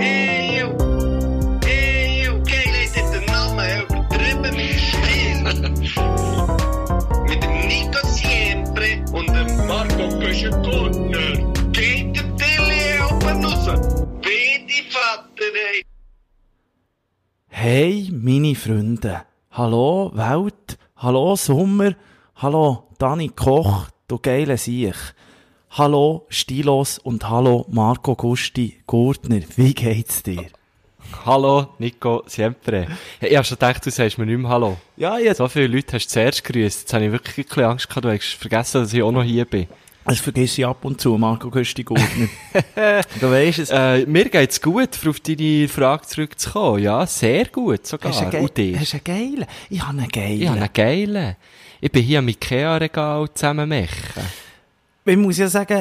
Geil hat den Namen übertrieben wie Spiel. Mit dem Nico Siempre und dem Marco Köschen-Gurtner. Geht der Tilly oben raus. Bitte Vater, ey. Hey, meine Freunde. Hallo, Welt. Hallo, Sommer. Hallo, Dani Koch, du geile Siech. Hallo, Stilos und hallo, Marco Gusti Gurtner. Wie geht's dir? Hallo, Nico Siempre. Hey, ich hab schon gedacht, du sagst mir nicht mehr Hallo. Ja, jetzt. So viele Leute hast du zuerst gegrüßt. Jetzt habe ich wirklich ein bisschen Angst gehabt, du hast vergessen, dass ich auch noch hier bin. Das vergesse ich ab und zu, Marco Gusti Gurtner. Du weisst es. Mir geht's gut, auf deine Frage zurückzukommen. Ja, sehr gut sogar. Hast du Und dir? einen geilen? Ich habe einen geilen. Ich habe einen geilen. Ich bin hier am Ikea-Regal zusammen machen. Man muss ja sagen,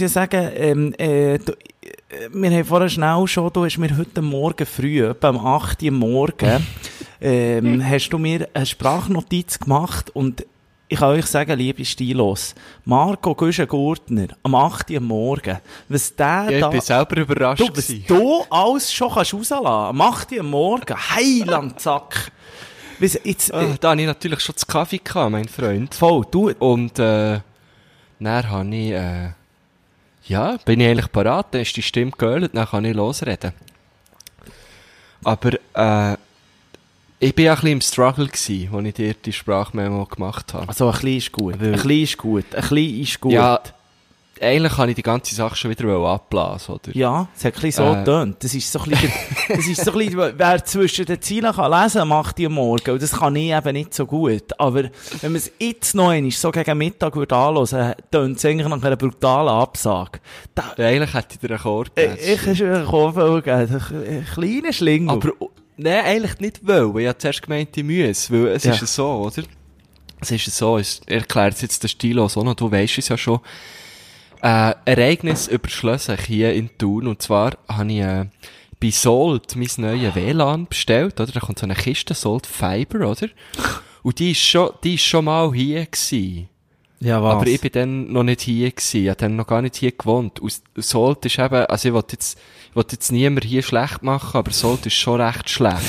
wir haben vorher schnell schon, du hast mir heute Morgen früh, etwa um 8 Uhr morgen, hast du mir eine Sprachnotiz gemacht und ich kann euch sagen, liebe Stilos, Marco Guschen-Gurtner, am 8 Uhr morgen, was der ja, da... Ich bin selber überrascht Du, was du alles schon kannst rauslassen, am 8 Uhr morgen, Heiland, Zack. Jetzt, da habe ich natürlich schon das Kaffee gehabt, mein Freund. voll, du... Und, dann habe ich, ja, bin ich eigentlich parat, dann ist die Stimme geölt, dann kann ich losreden. Aber, ich bin ja ein bisschen im Struggle gewesen, als ich dir die Sprachmemo gemacht habe. Also ein bisschen ist gut, ein bisschen ist gut, ein bisschen ist gut. Ja, eigentlich kann ich die ganze Sache schon wieder abblasen, oder? Ja, es hat ein bisschen so getönt. Das ist so ein bisschen, das ist so ein bisschen, wer zwischen den Zielen kann lesen, macht die am Morgen. Und das kann ich eben nicht so gut. Aber wenn man es jetzt noch einmal so gegen Mittag anhören, tönt es eigentlich nach einer brutalen Absage. Ja, eigentlich hätte ich dir einen Chord gegeben. Ich hätte einen Chord gegeben. Ein kleiner Schlingel. Aber, nein, eigentlich nicht wollen. Ich habe zuerst gemeint, ich muss. Weil es ist so, oder? Es ist so, es erklärt jetzt der Stilos auch noch, du weisst es ja schon. Ereignis überschlossen hier in Thun. Und zwar habe ich bei Salt mein neues WLAN bestellt, oder? Da kommt so eine Kiste Salt Fiber, oder? Und die ist schon mal hier gewesen. Ja, was? Aber ich bin dann noch nicht hier gewesen. Ich habe dann noch gar nicht hier gewohnt. Und Salt ist eben, also ich will jetzt niemand hier schlecht machen, aber Salt ist schon recht schlecht.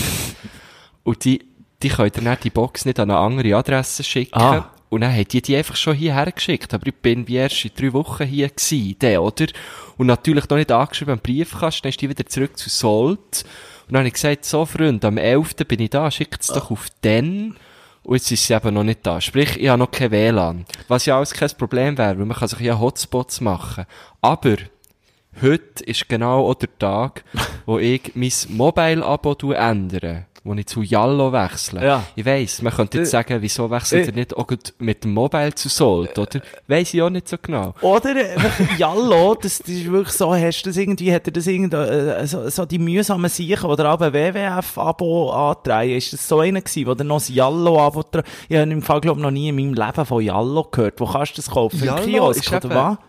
Und die können dann die Box nicht an eine andere Adresse schicken. Ah. Und dann hat die einfach schon hierher geschickt. Aber ich bin wie erst in 3 Wochen hier gewesen, oder? Und natürlich noch nicht angeschrieben am Briefkasten, dann ist die wieder zurück zu Salt. Und dann habe ich gesagt, so Freund, am 11. bin ich da, schickt es doch auf den. Und jetzt ist sie eben noch nicht da. Sprich, ich habe noch kein WLAN. Was ja alles kein Problem wäre, weil man kann sich ja Hotspots machen. Aber heute ist genau auch der Tag, wo ich mein Mobile-Abo ändere. Wo ich zu Jallo wechsle. Ja. Ich weiss, man könnte jetzt sagen, wieso wechselt ihr nicht auch mit dem Mobile zu Salt, oder? Weiss ich auch nicht so genau. Oder, Jallo, das ist wirklich so, hat er das irgendwie, so die mühsamen Sachen, oder auch ein WWF-Abo antragen, ist das so einer gewesen, wo der noch ein Jallo-Abo ich habe im Fall, glaube ich, noch nie in meinem Leben von Jallo gehört. Wo kannst du das kaufen? Im Jallo Kiosk, ist oder eben- was?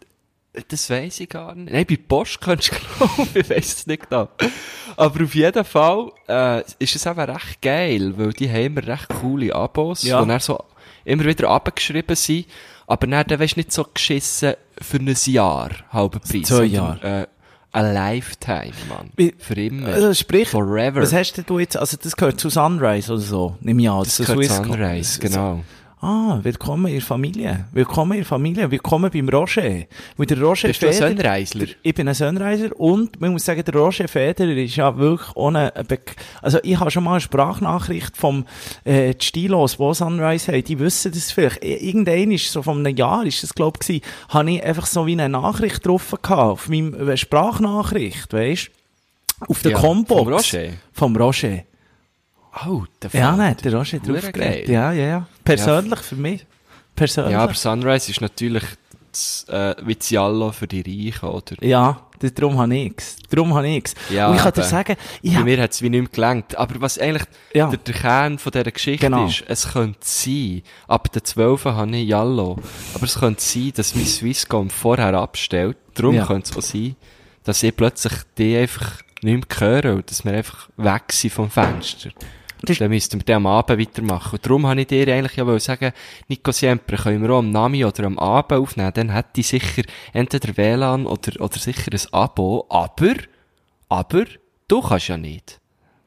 Das weiss ich gar nicht. Nein, bei Post könntest du glauben, ich weiss es nicht genau. Aber auf jeden Fall, ist es eben recht geil, weil die haben immer recht coole Abos, Ja. die dann so immer wieder abgeschrieben sind, aber dann weisst du nicht so geschissen für ein Jahr, halber Preis. 2 Jahre. Sondern, ein Lifetime, Mann. Wie- Für immer. Also sprich, Forever. was hast denn du jetzt, also das gehört zu Sunrise oder so, nehme ich an. das zu gehört Swisscom. Sunrise, genau. Ah, willkommen in der Familie. Willkommen in der Familie. Willkommen beim Roger. Weil der Roger Bist du ein Federer- Sunriser? Ich bin ein Sunriser und man muss sagen, der Roger Federer ist ja wirklich ohne, also ich habe schon mal eine Sprachnachricht vom Stilos, wo Sunrise haben, die wissen das vielleicht. Irgendein ist so von einem Jahr, ist das glaube ich, habe ich einfach so wie eine Nachricht drauf gehabt, auf meinem Sprachnachricht, weisst? Auf der Ja, Combox. vom Roger? Vom Roger. Oh, der Ja, nein, der Roger hat Hure drauf geil. geredet. Ja. Persönlich für mich. Persönlich. Ja, aber Sunrise ist natürlich wie das Jallo für die Reichen, oder? Ja, darum habe ich's. Ja, Und ich kann dir eben. sagen, Bei mir hat es wie nicht mehr gelangt. Aber was eigentlich Ja. der Kern von dieser Geschichte Genau. ist, es könnte sein, ab der 12 habe ich Jallo, aber es könnte sein, dass mein Swisscom vorher abstellt. Darum Ja. könnte es auch sein, dass ich plötzlich die einfach nicht mehr höre und dass wir einfach weg sind vom Fenster. Dann müssten wir dann am Abend weitermachen. Und darum habe ich dir eigentlich ja sagen, Nico Siempre, können wir auch am Nami oder am Abend aufnehmen, dann hätte ich sicher entweder WLAN oder sicher ein Abo, aber Aber du kannst ja nicht.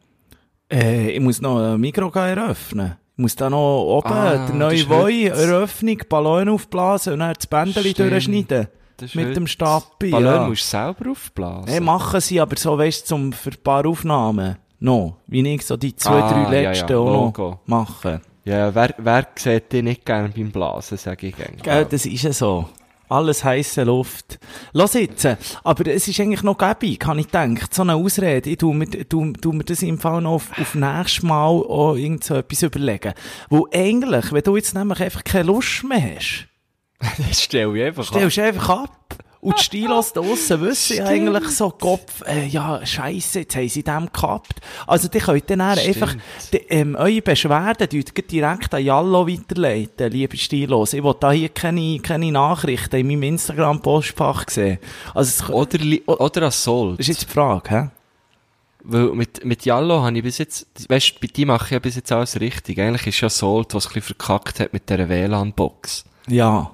Ich muss noch ein Mikro eröffnen. Ich muss da noch oben der neue das ist Voi, Eröffnung, Ballon aufblasen und dann das Bändeli Stimmt. durchschneiden. Das ist Mit heute- dem Stappi, Ballon ja. musst du selber aufblasen. Hey, machen sie, aber so, weißt du, für ein paar Aufnahmen noch. Wie ich so die 2-3 ja, letzten ja, auch Logo. noch machen. Ja, wer sieht dich nicht gerne beim Blasen, sage ich gerne. Gell, das ist ja so. Alles heisse Luft. Lass jetzt. Aber es ist eigentlich noch gäbig, habe ich gedacht. So eine Ausrede. Ich tu mir das im Fall noch auf nächstes Mal auch irgend so etwas überlegen. Wo eigentlich, wenn du jetzt nämlich einfach keine Lust mehr hast, Das stelle ich einfach stellst du einfach ab. Und die Stilos da draussen wissen ja eigentlich so, Kopf, ja, scheisse, jetzt haben sie dem gehabt. Also, die könnt dann einfach, eure Beschwerden direkt an Jallo weiterleiten, liebe Stilos. Ich will da hier keine Nachrichten in meinem Instagram-Postfach sehen. Also, Oder als Soll. das ist jetzt die Frage, hä? Weil mit Jallo habe ich bis jetzt, weißt du, bei dir mache ich ja bis jetzt alles richtig. Eigentlich ist ja Sold, was ein bisschen verkackt hat mit dieser WLAN-Box. Ja.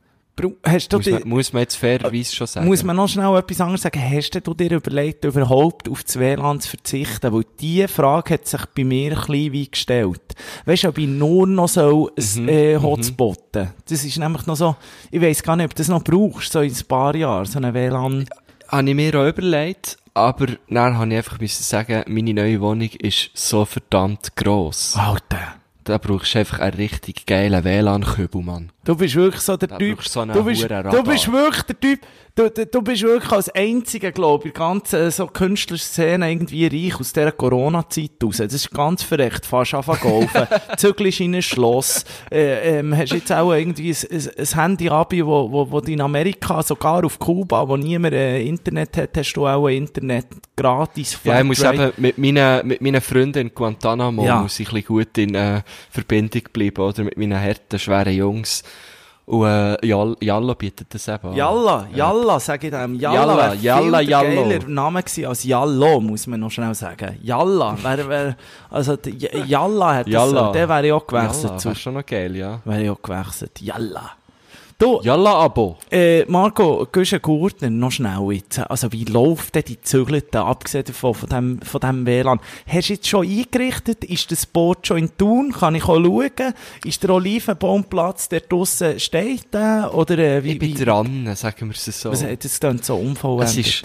Hast du Muss man jetzt fairerweise schon sagen. Muss man noch schnell etwas anderes sagen? Hast du dir überlegt, überhaupt auf das WLAN zu verzichten? Weil diese Frage hat sich bei mir ein bisschen wie gestellt. Weisst du, ob ich nur noch so ein Hotspotten? Das ist nämlich noch so, ich weiss gar nicht, ob du das noch brauchst, so in ein paar Jahren, so eine WLAN. Habe ich mir auch überlegt, aber dann habe ich einfach müssen sagen, meine neue Wohnung ist so verdammt gross. Alter. Da brauchst du einfach einen richtig geilen WLAN-Kübel, Mann. Du bist wirklich so der Da Typ. brauchst du so einen Du bist Hurenradar. wirklich der Typ. Du bist wirklich als einziger, glaube ich, in der ganzen so Künstlerszene irgendwie reich aus dieser Corona-Zeit raus. Das ist ganz verreckt. Fast anfangen golfen. Zügelst in ein Schloss. Hast jetzt auch irgendwie ein Handy-Abi, wo in Amerika, sogar auf Kuba, wo niemand Internet hat, hast du auch ein Internet gratis. Ja, ich muss Flatrate. eben mit meinen Freunden in Guantanamo Ja. muss ich ein bisschen gut in Verbindung bleiben, oder? Mit meinen harten, schweren Jungs. Und Jallo bietet das eben an. Jalla, sag ich dem. Jalla, Jalla, viel Jallo. geiler Name gewesen als Jallo, muss man noch schnell sagen. Jalla, also Jalla hat Jalla. das, der wäre ich auch gewechselt Jalla, zu. wäre schon noch geil, ja. Wäre ich auch gewechselt. Jalla. Du, Jalla-Abo. Marco, Güschen-Gurtner, noch schnell jetzt. Also, wie läuft denn die Zügelte, abgesehen davon, von dem WLAN? Hast du jetzt schon eingerichtet? Ist das Boot schon in Thun? Kann ich auch schauen? Ist der Olivenbaumplatz, der draussen steht, oder, Ich bin dran, sagen wir es so. Was hat das dann so unvollendet?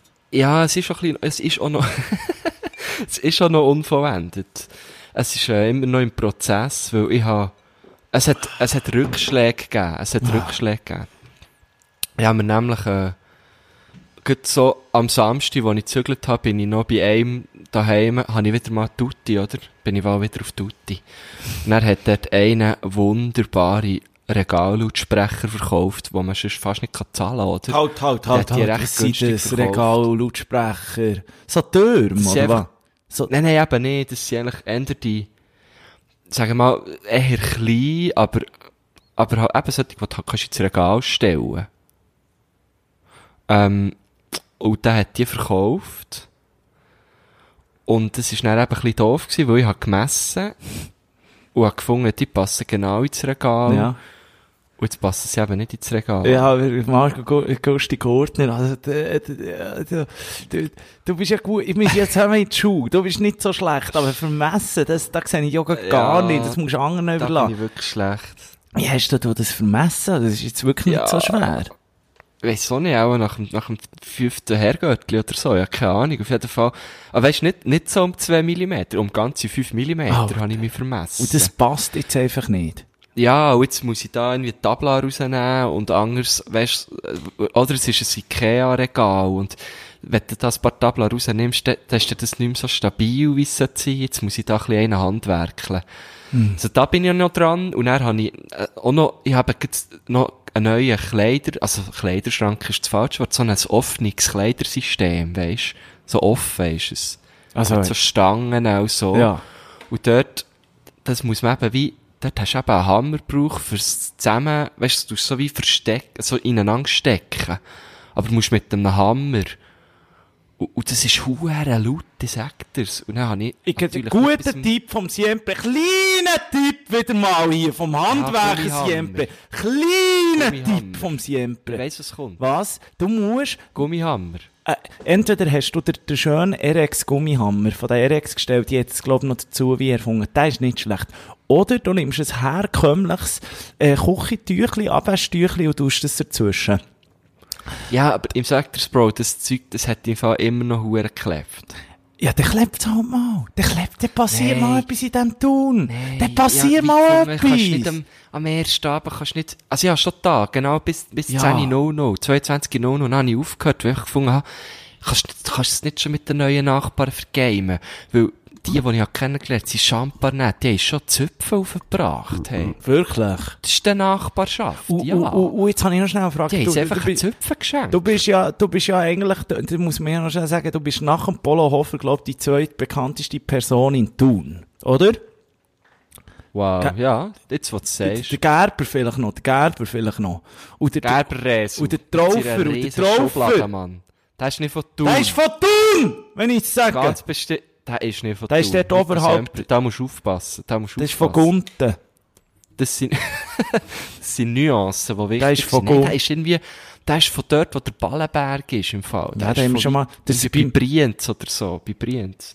Es ist auch noch, es ist auch noch unvollendet. Es ist immer noch im Prozess, weil es hat Rückschläge gegeben. Ich habe mir nämlich, gerade so am Samstag, als ich gezügelt habe, bin ich noch bei einem daheim, habe ich wieder mal Tutti, oder? Bin ich mal wieder auf Tutti. Und dann hat dort einer wunderbare Regallautsprecher verkauft, wo man sonst fast nicht zahlen kann, oder? Halt, die recht was sind günstig das? verkauft. Regal-Lautsprecher. So Türme, Das sind oder was? einfach- So, Nein, eben nicht. Das sind eigentlich eher die, sagen wir mal, eher klein, aber halt eben solche, die du halt kannst ins Regal stellen. Und der hat die verkauft. Und das war dann eben ein bisschen doof gewesen, weil ich habe gemessen und habe gefunden, die passen genau ins Regal. ja. Und jetzt passen sie eben nicht ins Regal. Ja, Marco Gusti Gurtner, also, du bist ja gut, ich muss jetzt haben wir in die Schule, du bist nicht so schlecht, aber vermessen, da sehe ich ja gar Ja, nicht, das musst du anderen Da bin überlassen. ich wirklich schlecht. Wie hast du das vermessen? Das ist jetzt wirklich nicht so schwer. Ich weiss auch nicht, auch nach dem 5. Herrgöttli oder so, ja, keine Ahnung, auf jeden Fall. Aber weisst, nicht so um 2 mm, um ganze 5 mm habe ich mich vermessen. Und das passt jetzt einfach nicht. Ja, und jetzt muss ich da irgendwie die Tabla rausnehmen und anders, weisst, oder es ist ein Ikea-Regal und wenn du da ein paar Tabla rausnimmst, dann ist das nicht mehr so stabil, wie es sein sollte. Jetzt muss ich da ein bisschen eine Hand werkeln. Also da bin ich ja noch dran und dann habe ich auch noch, ich habe jetzt noch einen neuen Kleiderschrank ist das falsche Wort, so ein offenes Kleidersystem, weisst, so offen ist es. Also, Mit so Stangen auch so. ja. Und dort, das muss man eben dort hast du eben einen Hammer gebraucht fürs zusammen, weisst du, so wie verstecken, so ineinander stecken. Aber du musst mit einem Hammer. Und das ist huere laut, ich sag dir's. Und dann habe ich Ich hätte einen natürlich guten Tipp vom Siempre. Kleine Tipp wieder mal hier vom Handwerker Gummihammer. Siempre. Kleiner Gummihammer. Tipp vom Ich Siempre. weiss, was kommt. Was? Du musst... Gummihammer. Entweder hast du den schönen RX-Gummihammer von der RX gestellt, die jetzt, glaube ich, noch dazu wie erfunden. Der ist nicht schlecht. Oder du nimmst ein herkömmliches Küchentüchli, Abwäschtüchli und tust das dazwischen. Ja, aber im Sectors, Bro, das Zeug, das hat im Fall immer noch hure geklebt. Ja, der klebt halt mal. Der passiert Nein. mal etwas in diesem Tun. Der passiert ja, mal wie kannst nicht etwas. am ersten Abend kannst nicht, also ja, schon da, genau bis Ja. 10:00, 22:00, dann habe ich aufgehört, weil ich gefunden habe, kannst es nicht schon mit den neuen Nachbarn vergamen, weil die ich habe kennengelernt, sind schambar nicht, die haben schon Zöpfe aufgebracht, hey. Wirklich? Das ist die Nachbarschaft, ja. Und jetzt habe ich noch schnell eine Frage. Die haben uns Du- einfach du einen bist- Zöpfe geschenkt. Du bist ja eigentlich, da muss man ja noch schnell sagen, du bist nach dem Polo Hofer, glaube ich, die zweitbekannteste Person in Thun, oder? Wow, Ge- ja, jetzt, was du sagst. Der Gerber vielleicht noch. Und der Gerberräser. und der Traufer, und der Traufer. Mann. Der ist nicht von Thun. Der ist von Thun, wenn ich es sage. Ganz bestimmt. Der ist nicht von Der ist dort oberhalb- Da musst du aufpassen. Das ist von Gunten. Das sind, das sind Nuancen, die wichtig Der ist von sind. Nein, Gunten. der ist irgendwie, der ist von dort, wo der Ballenberg ist, im Fall. Ja, Der da haben wir ist schon mal- das das ist bei beim- Brienz oder so, bei Brienz.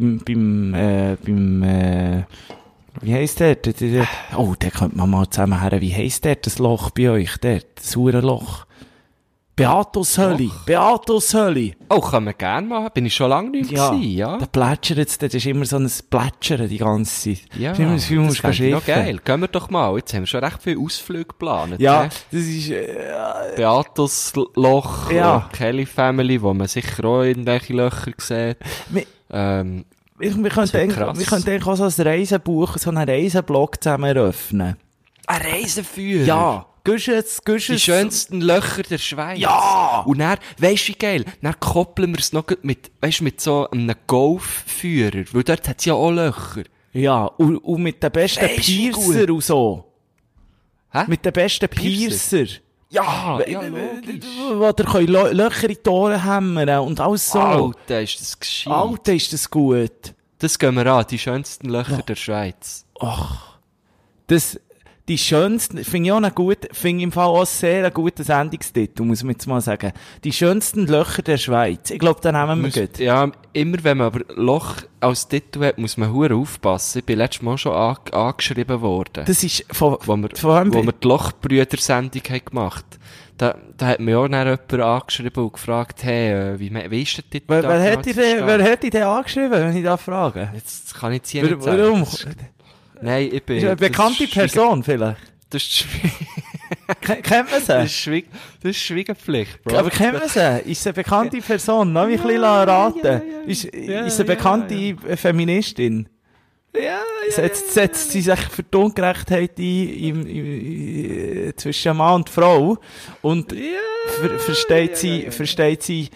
Wie heisst der? Oh, der könnte man mal zusammen her. Wie heisst der, das Loch bei euch? Das Sauerloch. Beatushölle. Oh, kann man gerne machen. Bin ich schon lange nicht Ja, gewesen, ja. der plätschert, das ist immer so ein Plätschern die ganze Zeit. Ja, Ich habe immer das Gefühl, du musst fände ich noch schiffen. geil. Gehen wir doch mal. Jetzt haben wir schon recht viele Ausflüge geplant. Ja, hä? das ist, Beatus-Loch, Ja. Kelly Family, wo man sicher auch irgendwelche Löcher sieht. wir, Ähm, wir Das könnten wird eigentlich, krass. wir könnten eigentlich auch so ein Reisebuch, so einen Reiseblog zusammen eröffnen. ein Reiseführer. Ja, gehst Die schönsten Löcher der Schweiz. Ja! Und dann, weisst du wie geil, dann koppeln wir es noch mit, weisst du, mit so einem Golfführer, weil dort hat es ja auch Löcher. Ja, und mit den besten Weisst du, wie Piercer gut? und so. Hä? Mit den besten Piercer? Piercer. Ja, ja, logisch. Wo der können Löcher in die Ohren hämmern und alles so. Alter, ist das gescheit. Alter, ist das gut. Das gehen wir an, die schönsten Löcher der Schweiz. Das, die schönsten, finde ich auch finde ich im Fall auch sehr einen guten Sendungstitel, muss man jetzt mal sagen. Die schönsten Löcher der Schweiz. Ich glaube, den nehmen wir gut. Ja, immer wenn man aber Loch als Titel hat, muss man hure aufpassen. Ich bin letztes Mal schon angeschrieben worden. Das ist von wo wir die Lochbrüder-Sendung haben gemacht haben. Da hat mir auch dann jemand angeschrieben und gefragt, hey, wie ist der Titel? wer hat dich denn angeschrieben, wenn ich da frage? Jetzt kann ich jetzt hier nicht sagen. Warum? Das ist- Nein, ich bin... Ist eine bekannte Person vielleicht? Das ist Kennt man sie? das ist Schwiegerpflicht, Bro. Aber kennt man sie? Ist sie eine bekannte Person? Lass mich ein bisschen raten. Ist sie eine bekannte Feministin? Ja, Setzt sie sich für die Ungerechtheit ein zwischen Mann und Frau und versteht sie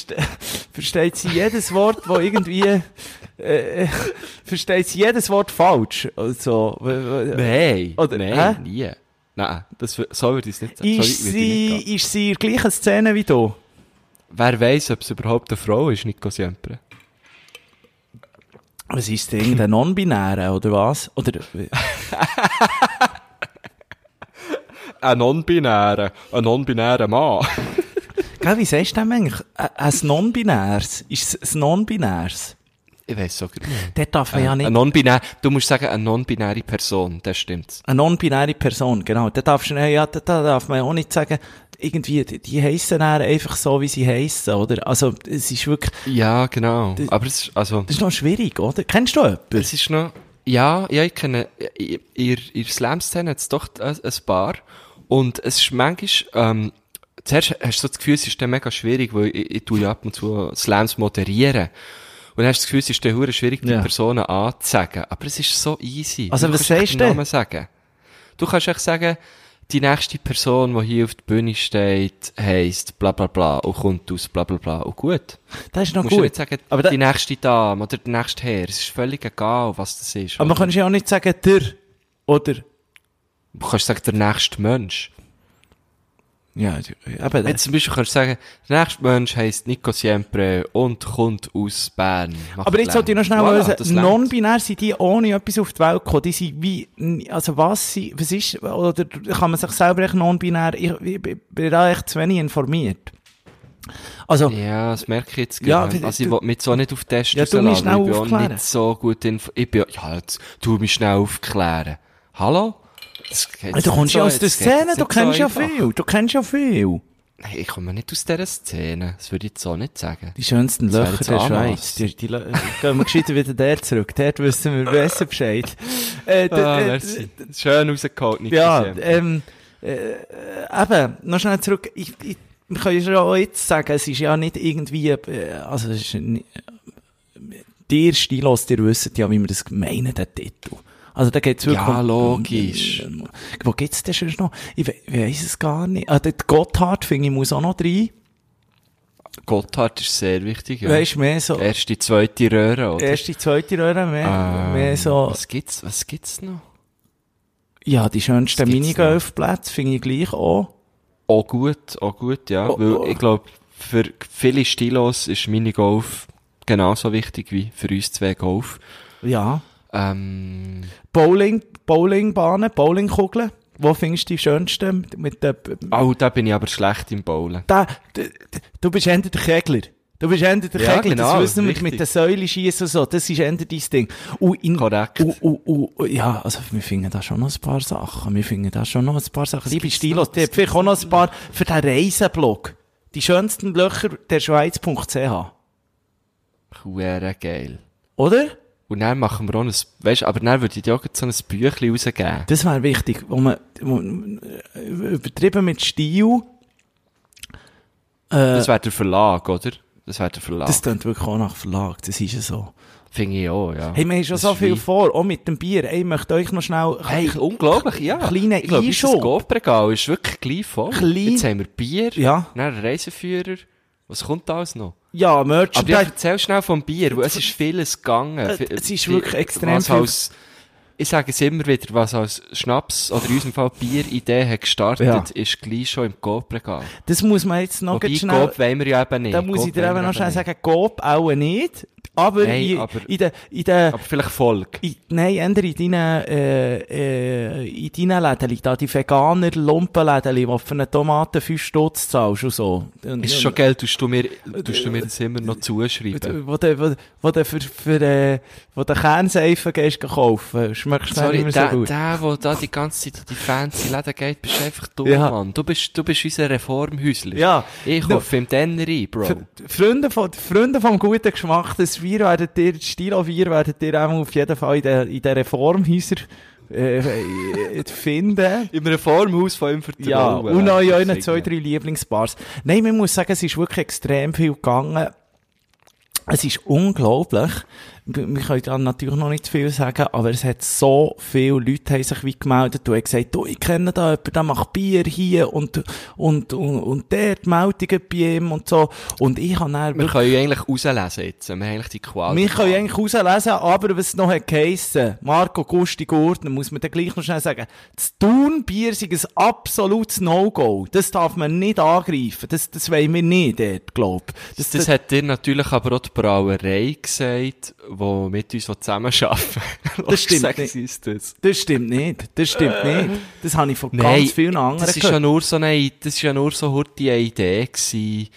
jedes Wort, wo irgendwie versteht sie jedes Wort falsch? Also, Nein, Oder- nein, hä? nie. Nein, so würde ich es nicht sagen. So ist würde ich nicht gehen. sie in der gleichen Szene wie du? Wer weiss, ob es überhaupt eine Frau ist, Nico Siempre? Was ist denn irgendein Non-Binäre, oder was? Oder, Ein non-binärer Mann. gell, wie sagst du dem eigentlich? Ein Non-Binäres? Ist es ein Non-Binäres? Ich weiss sogar nicht. Der darf man ja nicht. Du musst sagen, eine non-binäre Person, das stimmt. Eine non-binäre Person, genau. Da darf man ja auch nicht sagen, irgendwie, die heissen dann einfach so, wie sie heissen, oder? Also, es ist wirklich, Ja, genau. Das- Aber es ist, also, das ist noch schwierig, oder? Kennst du jemanden? es ist noch, ja, ich kenne, in der Slam-Szene hat es doch ein paar. Und es ist manchmal, zuerst hast du so das Gefühl, es ist dann mega schwierig, weil ich tue ja ab und zu Slams moderieren. Und dann hast du das Gefühl, es ist dann hure schwierig, die Ja. Personen anzusagen. Aber es ist so easy. Also, Du was kannst echt sagst den du? Namen sagen. Du kannst echt sagen, die nächste Person, die hier auf der Bühne steht, heisst bla bla bla und kommt aus bla bla bla. Und gut. Das ist noch Du musst ja gut. nicht sagen, Aber da- die nächste Dame oder der nächste Herr. Es ist völlig egal, was das ist. Aber man kann ja auch nicht sagen, der, oder? Du kannst sagen, der nächste Mensch. Ja, eben. Jetzt zum Beispiel kannst du sagen, der nächste Mensch heisst Nico Siempre und kommt aus Bern. Aber jetzt sollte ich noch schnell sagen, non-binär sind die ohne etwas auf die Welt gekommen. Die sind wie, also was ist, oder kann man sich selber echt non-binär, ich bin da echt zu wenig informiert. Also, ja, das merke ich jetzt ja, gerne. Also ich will mich so nicht auf Test ja, du mich schnell ich bin aufklären. auch nicht so gut jetzt tu mich schnell aufklären. Hallo? Du kommst ja aus der Szene, du kennst ja viel. Nein, ich komme nicht aus dieser Szene. Das würde ich jetzt so nicht sagen. Die schönsten Das wäre Löcher jetzt der Schweiz. Gehen wir gescheiter wieder der zurück. Dort wissen wir besser Bescheid. Merci. Schön rausgeholt, Nico Siempre. Eben, noch schnell zurück. Wir können ja auch jetzt sagen, es ist ja nicht irgendwie, also es ist dir Stilos, ihr wisst ja, wie wir das meinen, den Titel. Also da geht's wirklich ja, logisch. Wo geht's denn schon noch? Ich weiss es gar nicht. Der Gotthard, finde ich, muss auch noch rein. Gotthard ist sehr wichtig, ja. Weisst, mehr so. Erste, zweite Röhre, oder? Erste, zweite Röhre, mehr so. Was gibt's noch? Ja, die schönsten Minigolfplätze finde ich gleich auch. Auch gut, ja. Weil ich glaube, für viele Stilos ist Minigolf genauso wichtig wie für uns zwei Golf. Ja. Bowlingbahnen, Bowlingkugeln. Wo findest du die schönsten? Da bin ich aber schlecht im Bowlen. Du bist eher der Kegler. Kegler, genau, das wissen wir mit den Säulen schießen und so, das ist eher dein Ding. Korrekt. Ja, also wir finden da schon noch ein paar Sachen. Liebe Stilos, die haben vielleicht auch noch ein paar für den Reiseblog. Die schönsten Löcher der Schweiz.ch. Wäre geil. Oder? Und dann machen wir auch aber dann würde ich dir auch so ein Büchlein rausgeben. Das wäre wichtig, wo man übertrieben mit Stil. Das wäre der Verlag, oder? Das klingt wirklich auch nach Verlag, das ist ja so. Finde ich auch, ja. Hey, wir haben schon so viel vor, auch mit dem Bier. Hey, ich möchte euch noch schnell... Hey, unglaublich, ja. Kleine ich glaube, unser Einschub. Golfregal ist wirklich klein voll. Jetzt haben wir Bier, ja. Dann einen Reiseführer. Was kommt alles noch? Ja, Merchandise. Aber erzähl schnell vom Bier, weil es ist vieles gegangen. Es ist wirklich extrem viel. Ich sage es immer wieder, was als Schnaps, oder in unserem Fall Bieridee hat gestartet, ist gleich schon im Golfregal. Das muss man jetzt noch schnell... Coop wollen wir ja eben nicht. Da muss ich dir eben noch schnell sagen, Coop auch nicht. Aber, nein, aber vielleicht Volk. Nein, änder in deinen Läden, da die Veganer Lumpenläden, die für eine Tomate 5 Stutz zahlst und so. Ist schon Geld, tust du mir das immer noch zuschreiben. Wo du für Kernseifen gehst kaufen, schmeckst du nicht mehr so gut. Der da die ganze Zeit in die fancy Läden geht, bist einfach dumm, ja. Mann. Du bist unser Reformhäusler. Ja. Ich hoffe im Denner ein, Bro. Freunde vom guten Geschmack, das Bier werdet ihr, Stilo-Bier werdet ihr auch auf jeden Fall in den Reformhäusern finden. Im Reformhaus von ihm vertrauen. Ja, und auch in euren 2-3 Lieblingsbars. Nein, man muss sagen, es ist wirklich extrem viel gegangen. Es ist unglaublich. Wir können da natürlich noch nicht viel sagen, aber es hat so viele Leute haben sich wie gemeldet und haben gesagt, du, ich kenne da jemanden, der macht Bier hier und dort Meldungen bei ihm und so. Und ich habe dann... Wir können ja eigentlich rauslesen jetzt. Wir haben eigentlich die Qualität. Wir können eigentlich rauslesen, aber was es noch hat geheissen, Marco Gusti Gurtner, muss man dann gleich noch schnell sagen, das Thun-Bier ist ein absolutes No-Go. Das darf man nicht angreifen. Das wollen wir nicht dort, glaub. Das hat dir natürlich aber auch die Brauerei gesagt, die mit uns zusammenarbeiten. Das stimmt nicht. Das stimmt nicht. Das habe ich von ganz vielen anderen gehört. Das ist ja nur so die Idee gewesen.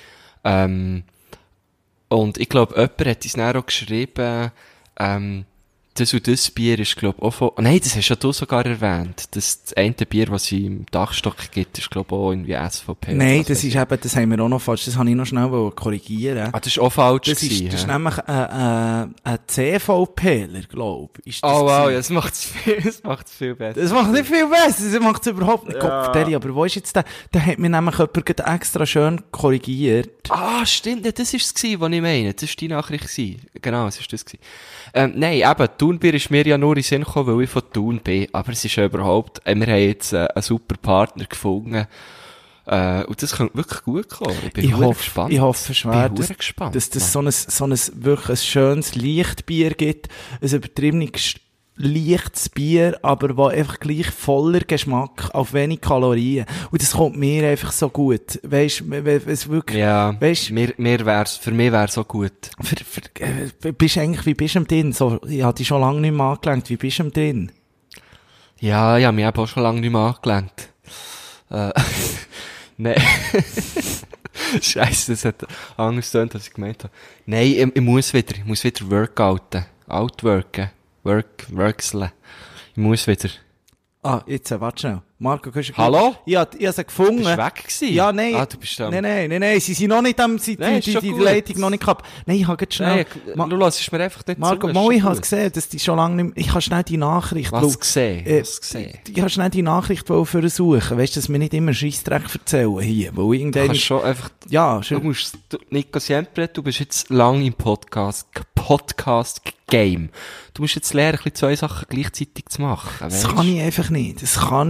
Und ich glaube, jemand hat uns dann auch geschrieben, das und das Bier ist, glaube ich, auch von... Nein, das hast ja du sogar erwähnt. Das eine Bier, was es im Dachstock gibt, ist, glaube ich, auch irgendwie SVP. Nein, das ist eben, das haben wir auch noch falsch. Das habe ich noch schnell korrigieren. Das ist auch falsch gewesen. Das ist nämlich ein CVPler, glaube ich. Oh wow, das macht es viel besser. Das macht nicht viel besser, das macht es überhaupt nicht. Ja. Aber wo ist jetzt der? Da hat mir nämlich jemand extra schön korrigiert. Ah, stimmt, das war es, was ich meine. Das war die Nachricht. Genau, das war das. Nein, eben, Thunbier ist mir ja nur in den Sinn gekommen, weil ich von Thun bin. Aber es ist ja überhaupt, wir haben jetzt einen super Partner gefunden. Und das könnte wirklich gut kommen. Ich hoffe, gespannt. Ich hoffe schwer, dass das so ein wirklich ein schönes Lichtbier gibt. Ein übertriebenes leichtes Bier, aber wo einfach gleich voller Geschmack auf wenig Kalorien. Und das kommt mir einfach so gut. Weisst, es wirklich, Ja, weisst, für mich wär's so gut. bist eigentlich, wie bist du drin? So, ich hatte dich schon lange nicht mehr angelenkt. Wie bist du drin? Ja, ich habe mich eben auch schon lange nicht mehr angelenkt. Nein. Scheisse, das hat anders getönt, als ich gemeint habe. Nein, ich muss wieder workouten. Workseln. Ich muss wieder. Ah, jetzt, warte schnell. Marco, kannst du... Hallo? Ich habe sie gefunden. Bist du weg gewesen? Ja, nein. Ah, du bist da. Nein, sie sind noch nicht Nein, ist schon die gut. Leitung noch nicht gehabt. Nein, ich habe jetzt schnell... Nein, du lässt mir einfach nicht Marco, zu. mal, ich habe es gesehen, dass die schon lange nicht mehr... Ich habe schnell die Nachricht... Was gesehen? Ich habe schnell die Nachricht versuchen. Weißt du, dass wir nicht immer Scheissdreck erzählen hier. Weil Du irgendwann... kannst schon einfach... Ja, Nico Siempre, du bist jetzt lang im Podcast-Game. Du musst jetzt lernen, ein bisschen 2 Sachen gleichzeitig zu machen. das weisst? kann ich einfach nicht.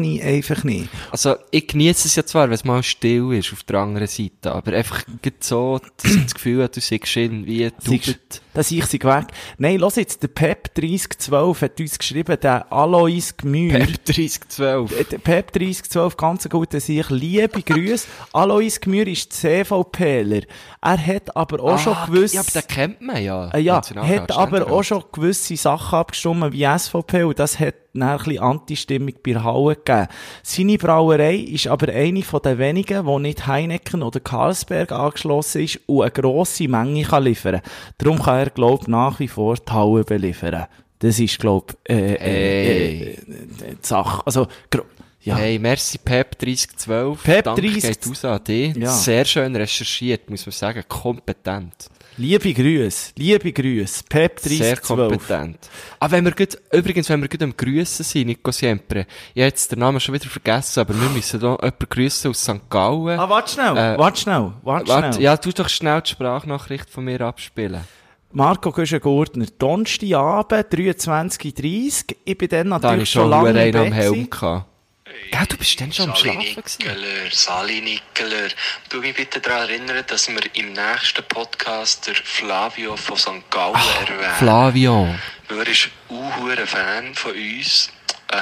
Also, ich genieße es ja zwar, wenn es mal still ist auf der anderen Seite, aber einfach so, dass ich das Gefühl habe, du siehst irgendwie Dubet. Dass ich sie weg... Nein, lass jetzt, der Pep 3012 hat uns geschrieben, der Alois Gmür... Pep 3012. Der Pep 3012, ganz gut, sich liebe Grüße. Alois Gmür ist CVPler. Er hat aber auch schon gewusst... Ja, aber den kennt man ja. Ja, Nationalrat, hat aber Ständerat. auch schon gewisse Sachen abgestimmt wie SVP und das hat dann ein bisschen Anti-Stimmung bei der Halle gegeben. Seine Brauerei ist aber eine von den wenigen, die nicht Heineken oder Carlsberg angeschlossen ist und eine grosse Menge kann liefern. Darum kann er, glaub nach wie vor die Halle beliefern. Das ist, glaub die Sache. Also, ja. Hey, merci Pep 3012. Pep Danke 30 geht raus an dich. Ja. Sehr schön recherchiert, muss man sagen. Kompetent. Liebe Grüße, Pep 3012. Sehr kompetent. Aber wenn wir gut am Grüssen sind, Nico Siempre, ich habe jetzt den Namen schon wieder vergessen, aber wir müssen da jemanden grüssen aus St. Gallen. Ah, warte schnell. Ja, tu doch schnell die Sprachnachricht von mir abspielen. Marco Göschen-Gurtner, Donnerstagabend, 23:30. Ich bin dann Da habe natürlich ich schon lange im einen am Bett Helm gewesen. gehabt. Gell, du bist dann schon am Schlafen gewesen. Sali Nickeler. Du mich bitte daran erinnern, dass wir im nächsten Podcast der Flavio von St. Gallen erwähnen. Flavio. Weil er ist ein Fan von uns.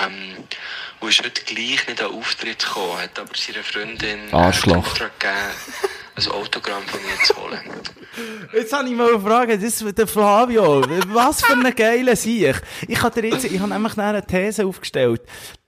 Und ist heute gleich nicht an Auftritt gekommen, hat aber seiner Freundin den Arschloch. Auftrag gegeben, ein Autogramm von mir zu holen. Jetzt habe ich mal eine Frage, das ist der Flavio. Was für eine geile Sieg. Ich habe nämlich eine These aufgestellt.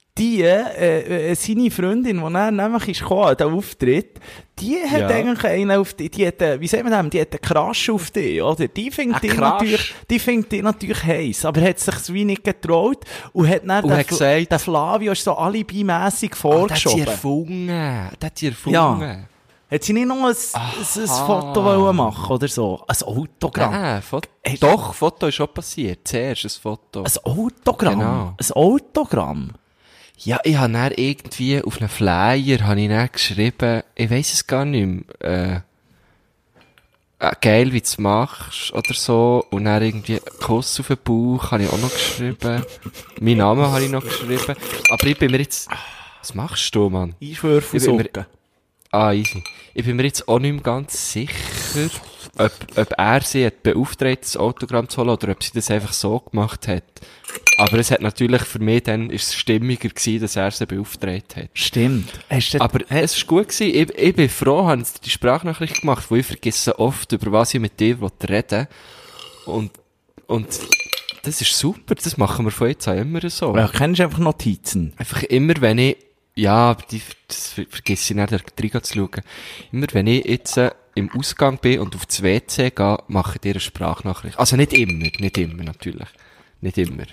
Seine Freundin, die dann nämlich ist gekommen, der Auftritt, die hat eigentlich einen auf die hat, wie sagt man das, die hat einen Crush auf dich, oder? Die findet die natürlich heiß, aber hat sich wie nicht getraut und hat dann der Flavio ist so alibimässig vorgeschoben. Das hat sie erfunden. Ja. Hat sie nicht noch ein Foto wollen machen oder so? Ein Autogramm? Ja, doch, Foto ist schon passiert. Zuerst ein Foto. Ein Autogramm? Genau. Ein Autogramm? Ja, ich habe dann irgendwie auf einem Flyer habe ich dann geschrieben, ich weiss es gar nicht mehr, geil, wie du es machst, oder so. Und dann irgendwie Kuss auf den Bauch habe ich auch noch geschrieben. Meinen Namen habe ich noch geschrieben. Aber ich bin mir jetzt, was machst du, Mann? Einschwürfen Socken. Easy. Ich bin mir jetzt auch nicht mehr ganz sicher, ob er sie hat beauftragt, das Autogramm zu holen, oder ob sie das einfach so gemacht hat. Aber es hat natürlich für mich dann, ist es stimmiger gewesen, dass er sie beauftragt hat. Stimmt. Aber es ist gut gewesen. Ich bin froh, habe die Sprachnachricht gemacht, weil ich vergesse oft, über was ich mit dir reden will. Und das ist super. Das machen wir von jetzt an immer so. Ja, kennst du einfach Notizen? Einfach immer, wenn ich, ja, das vergesse ich nicht, da rein zu schauen. Immer, wenn ich jetzt im Ausgang bin und auf das WC gehe, mache ich dir eine Sprachnachricht. Also nicht immer natürlich. Nicht immer.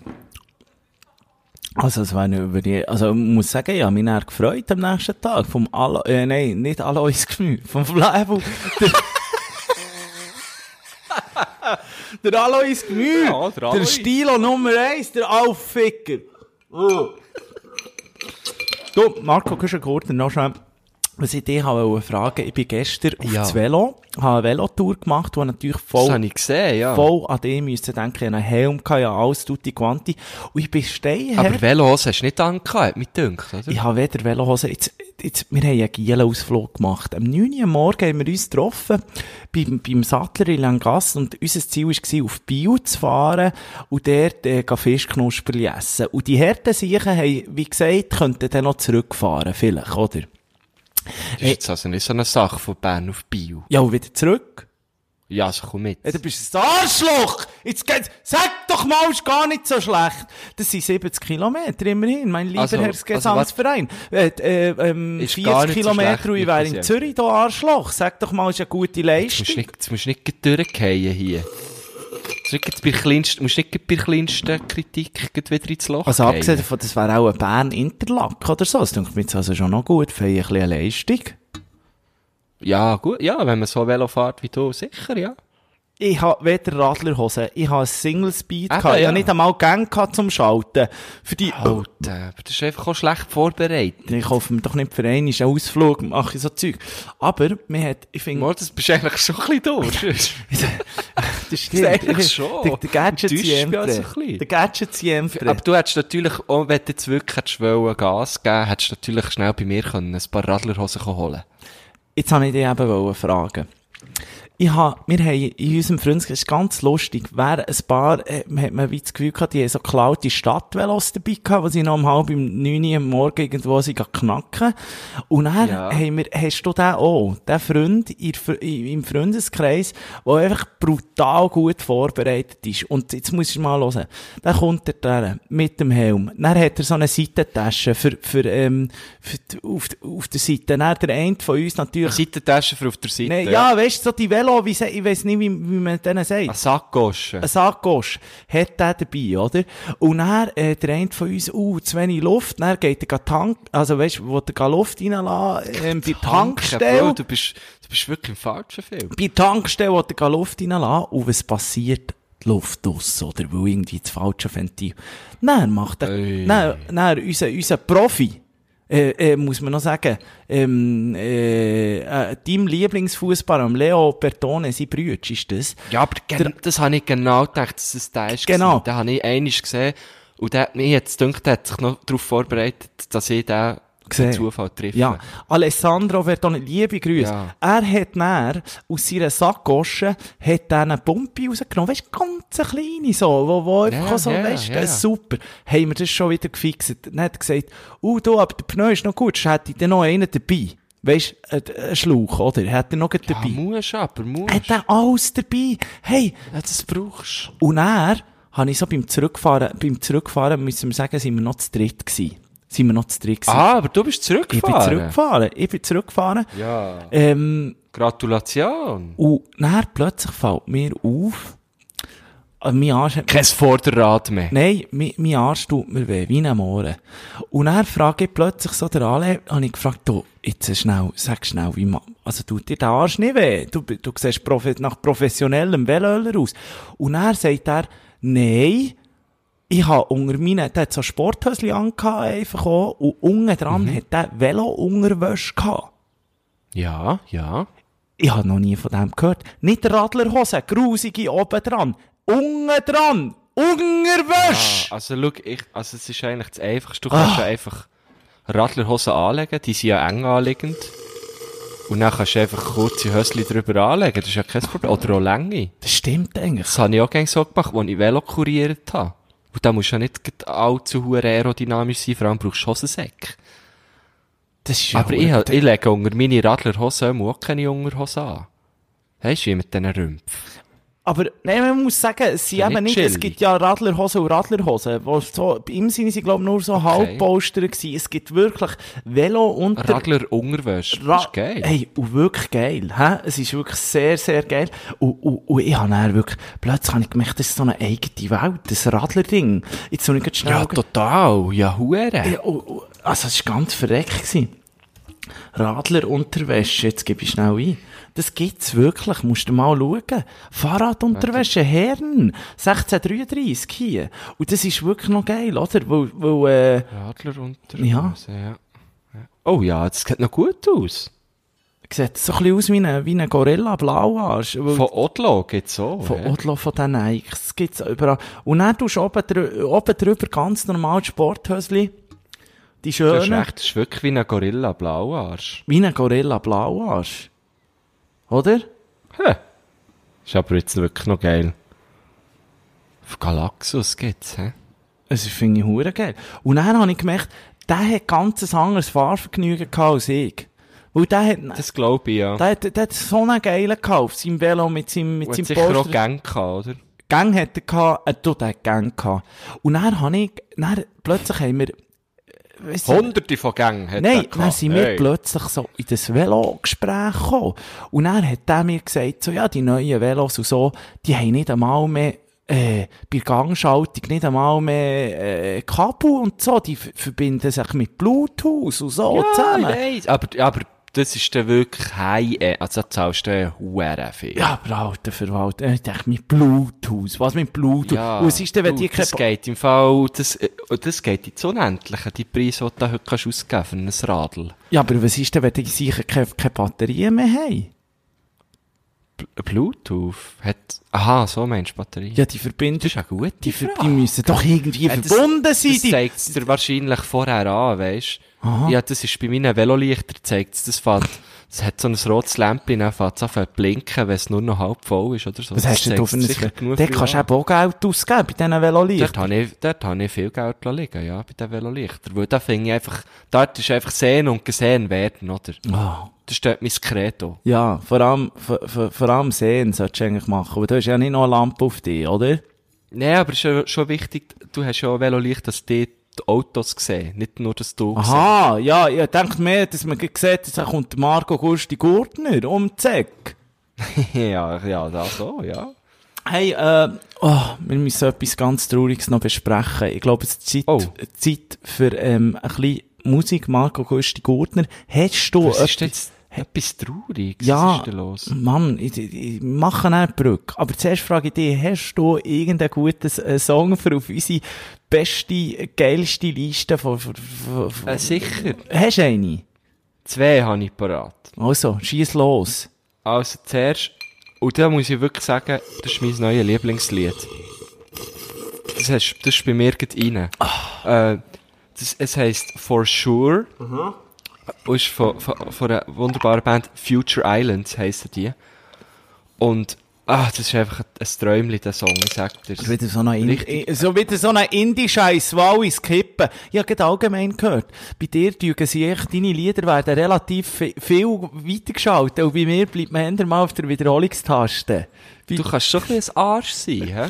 Also, es war über die, also, ich muss sagen, ich habe mich dann gefreut am nächsten Tag vom nicht Alois Gmür, vom Flavio. Der Alois Gmür, Ja, der Alois. Stilo Nummer 1, der Aufficker. Du, Marco Göschen-Gurtner, noch schnell. Was ich dich wollte fragen, ich bin gestern auf Ja. das Velo, habe eine Velotour gemacht, die natürlich Das voll, habe ich gesehen, ja. voll an dem müssen denken, ich hatte einen Helm, ja, alles tutti quanti. Und ich bin steinher. Aber Velohose hast du nicht angehabt, hat mich gedacht, oder? Ich habe weder Velohose, wir haben einen Gielen-Ausflug gemacht. Am 9 Uhr morgen haben wir uns getroffen, beim Sattler in Langasse, und unser Ziel war, auf Biel zu fahren und dort, Fischknusperli essen. Und die harten Siechen haben, wie gesagt, könnten dann noch zurückfahren, vielleicht, oder? Das ist jetzt also nicht so eine Sache von Bern auf Biel. Ja, und wieder zurück. Ja, also komm mit. Ja, du bist ein Arschloch! Jetzt geht's, sag doch mal, ist gar nicht so schlecht. Das sind 70 Kilometer immerhin, mein lieber Herr Gesamtverein. Ist 40 gar nicht so Kilometer schlecht, und ich wäre in Niklas Zürich, da Arschloch. Sag doch mal, ist eine gute Leistung. Jetzt musst du nicht durchgehen hier. Du musst nicht bei der kleinsten Kritik wieder ins Loch Also fallen. abgesehen davon, das wäre auch ein Bern-Interlaken oder so. Das denke ich mir jetzt also schon noch gut für ein bisschen eine Leistung. Ja, gut, ja, wenn man so Velo fährt wie du, sicher, ja. Ich habe weder Radlerhose, ich habe ein Single-Speed Eben, gehabt. Ich ja. habe nicht einmal Gang gehabt zum Schalten. Für die, Alter, aber das ist einfach auch schlecht vorbereitet. ich kaufe mir doch nicht für einen Ausflug, mache ich so Zeug. Aber, ich finde, Mal, das bist du eigentlich schon ein bisschen durch. das stimmt. eigentlich schon. Der Gadget Du täuschst mich siempre. also ein bisschen. Der Gadget siempre. Aber du hättest natürlich, auch wenn du jetzt wirklich hättest wollen, Gas geben, hättest du natürlich schnell bei mir können ein paar Radlerhosen holen. Jetzt wollte ich dich eben fragen. Wir haben in unserem Freundeskreis, das ist ganz lustig, ein paar, hat man wie das Gefühl gehabt, die haben so geklaute Stadtvelos dabei gehabt, die sie noch um 8:30 am Morgen irgendwo sind knacken. Und dann hast du den auch, den Freund im Freundeskreis, der einfach brutal gut vorbereitet ist. Und jetzt muss ich mal hören. Dann kommt der mit dem Helm. Dann hat er so eine Seitentasche auf der Seite. Dann der eine von uns natürlich. Seitentasche für auf der Seite. Nee, ja, weißt du, so die Velo, ich weiss nicht, wie man denen sagt. Eine Sackgosche. Ein Sackgosch hat der dabei, oder? Und dann, der eine von uns, zu wenig Luft, dann geht er also weißt du, wo der Luft reinlassen, bei der Tankstelle. Bro, du bist wirklich im falschen Film. Bei der Tankstelle, wo der Luft reinlassen, und was passiert? Die Luft aus, oder? Weil irgendwie das falsche Ventil. Dann macht er, dann unser Profi, muss man noch sagen, deinem Lieblingsfußballer, Leo Bertone, sein Bruder, ist das? Ja, aber das habe ich genau gedacht, dass es der ist. Genau. Den habe ich einmal gesehen. Und mir jetzt gedacht, der hat sich noch darauf vorbereitet, dass ich den per Zufall treffe. Ja. Alessandro Bertone, liebe Grüße. Ja. Er hat dann aus seiner Sackgosche eine Pumpe rausgenommen. Weißt du, ganz eine kleine, so, wo einfach so, weißt du, super. Haben wir das schon wieder gefixt. Dann hat er gesagt, du, aber der Pneu ist noch gut, sonst hätte ich dann noch einen dabei. Weisst, ein Schlauch, oder? Hat er noch dabei? Ja, musst. Hat er alles dabei? Hey! Ja, das brauchst Und er, habe ich so beim Zurückfahren, müssen wir sagen, sind wir noch zu dritt gewesen. Ah, aber du bist zurückgefahren? Ich bin zurückgefahren. Ja. Gratulation. Und dann plötzlich fällt mir auf, mein Arsch hat... Kein Vorderrad mehr. Nein, mein Arsch tut mir weh, wie ein Mohren. Und dann frage ich plötzlich so der Ale, habe ich gefragt, du, jetzt schnell, sag schnell, wie man, also tut dir der Arsch nicht weh? Du siehst nach professionellem Velöler aus. Und dann sagt er, nein, ich habe unter meinen, der hat so Sporthösli angehabt, einfach auch, und unten dran hat der Velo-Unterwäsche gehabt. Ja. Ich habe noch nie von dem gehört. Nicht Radlerhose, grusige oben dran. Unten dran! Unterwäsche! Also schau, es ist eigentlich das Einfachste. Du kannst ja einfach Radlerhosen anlegen, die sind ja eng anliegend. Und dann kannst du einfach kurze Hösli drüber anlegen, das ist ja kein Problem. Oder auch Länge. Das stimmt eigentlich. Das habe ich auch gerne so gemacht, als ich Velo kuriert habe. Und da musst du ja nicht allzu hoch aerodynamisch sein, vor allem brauchst du Hosensäcke. Das ist ja aber ich lege unter meine Radlerhosen auch keine Unterhosen an. Weisst du, wie mit diesen Rümpfen? Aber, nein, man muss sagen, es sind eben nicht, es chillig. gibt ja Radlerhosen und Radlerhosen, wo so, im Sinne sind, glaube ich, nur so Halbpolster gewesen. Es gibt wirklich Velo und Radler-Unterwäsche, das ist geil. Hey, und wirklich geil, hä? Es ist wirklich sehr, sehr geil. Und ich habe dann wirklich, plötzlich habe ich gemerkt, das ist so eine eigene Welt, das Radler-Ding. Jetzt soll ich grad schnell... Ja, total, ja, hure. Ja, also, es war ganz verreckt gewesen. Radlerunterwäsche, jetzt gebe ich schnell ein. Das gibt's wirklich, musst du mal schauen. Fahrradunterwäsche, Herren, 1633 hier. Und das ist wirklich noch geil, oder? Weil Radlerunterwäsche, ja. Oh ja, das sieht noch gut aus. Sieht so ein bisschen aus wie ein Gorilla Blauarsch. Von Odlo gibt's so. Von Odlo, von den Nikes. Das gibt's überall. Und dann tust du oben drüber ganz normal Sporthösli. Die schönen. Das ist recht, das ist wirklich wie ein Gorilla Blauarsch. Wie ein Gorilla Blauarsch. Oder? Hä? Ist aber jetzt wirklich noch geil. Auf Galaxus gibt's, hä? Das finde ich hure geil. Und dann habe ich gemerkt, der hat ganz ein anderes Fahrvergnügen gehabt als ich. Weil der hat, Das glaube ich, ja. der hat so einen geilen gehabt auf seinem Velo mit seinem Und hat sicher auch Poster. Gang gehabt, oder? Gang hat er gehabt, der hat Gang gehabt. Und dann plötzlich haben wir, weißt du, Hunderte von Gängen hat er nein, gehabt. dann sind wir plötzlich so in das Velo-Gespräch gekommen. Und dann hat er mir gesagt, so, ja, die neuen Velos und so, die haben nicht einmal mehr, bei der Gangschaltung nicht einmal mehr, Kabel und so, die verbinden sich mit Bluetooth und so ja, zusammen. Ich weiss. Aber das ist dann wirklich High-End. Also da zahlst du huere viel. Ja, aber alter Verwalter, ich dachte mit Bluetooth, was mit Bluetooth? Ja, und was ist denn, wenn du, die das geht im Fall, das geht ins Unendliche, die Preise, die du da heute kannst ausgeben für ein Radl. Ja, aber was ist denn, wenn die sicher keine Batterien mehr haben? Bluetooth hat, aha, so meinst du Batterie? Ja, die verbinden, Das ist eine gute die Frage. müssen doch irgendwie verbunden sein. Das zeigt es dir wahrscheinlich vorher an, weisst du? Ja, das ist bei meinen Velolichtern, zeigt es, das hat so ein rotes Lämpchen, dann fängt es an zu blinken, wenn es nur noch halb voll ist, oder so. Was hast du denn da für ein... ein... Dort kannst du eben auch Geld ausgeben, bei diesen Velolichtern. Dort habe ich viel Geld liegen, ja, bei den Velolichtern. Weil da finde ich einfach, dort ist einfach sehen und gesehen werden, oder? Oh. Das ist dort mein Credo. Ja, vor allem sehen solltest du eigentlich machen, aber du hast ja nicht noch eine Lampe auf dich, oder? Nein, aber es ist ja schon wichtig, du hast ja Velolicht, dass die Autos sehen, nicht nur, dass du Aha, ja, ich denke mehr, dass man sieht, da kommt Marco Gusti Gurtner um die Ecke. ja, das so, ja. Hey, wir müssen etwas ganz Trauriges noch besprechen. Ich glaube, es ist Zeit für ein bisschen Musik, Marco Gusti Gurtner. Hast du Was ist jetzt etwas Trauriges? Ja, was ist denn los? Mann, ich mache eine Brücke. Aber zuerst frage ich dich, hast du irgendeinen guten Song für auf unsere beste, geilste Liste von Sicher. Hast du eine? 2 habe ich parat. Also, schieß los. Also zuerst, und da muss ich wirklich sagen, das ist mein neues Lieblingslied. Das ist bei mir gerade rein. Es heisst For Sure. Und ist von einer wunderbaren Band, Future Islands heisst die. Und, das ist einfach ein Träumchen, der Song, ich sag dir. Wieder so ein Indie-Scheiß, wow, ins Kippen. Ich habe gerade allgemein gehört, bei dir tügen sie echt, deine Lieder werden relativ viel weitergeschaltet, und bei mir bleibt man eher mal auf der Wiederholungstaste. Du kannst schon ein bisschen ein Arsch sein, hä?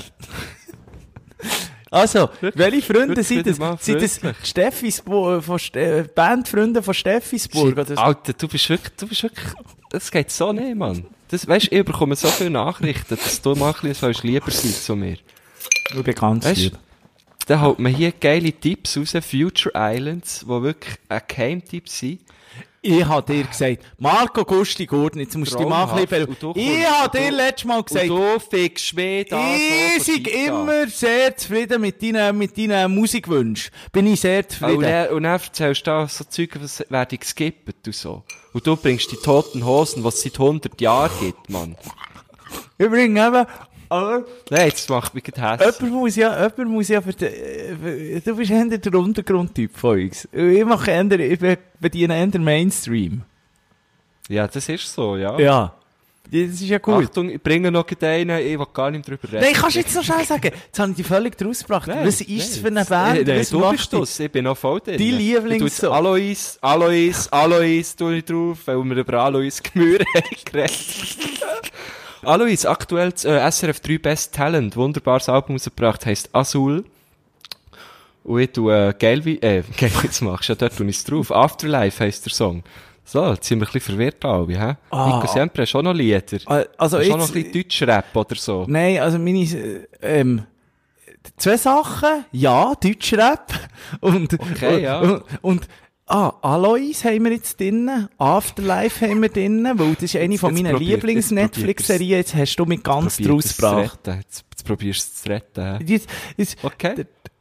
Also, welche Freunde sind das? wieder mal Sind das Steffisburg, Bandfreunde von Steffisburg? Oder so? Alter, du bist wirklich, das geht so nicht, Mann. Das, weisst, ich bekomme so viele Nachrichten, dass du mal ein bisschen lieber sein zu mir. Ich bin ganz Weisst, lieb. dann holt man hier geile Tipps raus, Future Islands, die wirklich ein Geheimtipp sind. Ich habe dir gesagt, Marco Gusti Gurtner, jetzt musst du dich mal ein bisschen... Ich habe dir letztes Mal gesagt... Und du fickst mich da Ich bin immer sehr zufrieden mit deinen Musikwünschen. Bin ich sehr zufrieden. Und dann erzählst du da so Zeug, was werden geskippt und so. Und du bringst die Toten Hosen, was es seit 100 Jahren gibt, Mann. Ich bringe eben... Aber Nein, jetzt macht mich gerade hässlich. jemand muss ja du bist eher der Untergrundtyp von uns. Ich bediene eher den Mainstream. Ja, das ist so, ja. Ja. Das ist ja gut. Achtung, ich bringe noch einen, ich will gar nicht drüber reden. Nein, kannst du jetzt noch schnell sagen? Jetzt habe ich dich völlig draus gebracht. Was ist das für eine Band? Nein, Was du macht bist die? das, ich bin noch voll drin. Die Lieblingssong. Alois, tu ich drauf, weil wir über Alois Gemüse haben geredet. Alois, aktuell SRF 3 Best Talent, wunderbares Album rausgebracht, heisst Azul. Und ich tue Geilwitz machst, ja, dort tue ich es drauf. Afterlife heisst der Song. So, jetzt sind wir ein bisschen verwirrt alle, hä? Nico Siempre, hast du auch noch Lieder? Also Hast du auch noch jetzt... ein bisschen Deutschrap oder so? Nein, also meine... 2 Sachen. Ja, Deutschrap. Okay, ja. Alois haben wir jetzt drinnen. Afterlife haben wir drinnen, weil das ist eine von meinen Lieblings-Netflix-Serien. Jetzt hast du mich ganz draus gebracht. Jetzt probierst du es zu retten. Hä? Jetzt, Okay.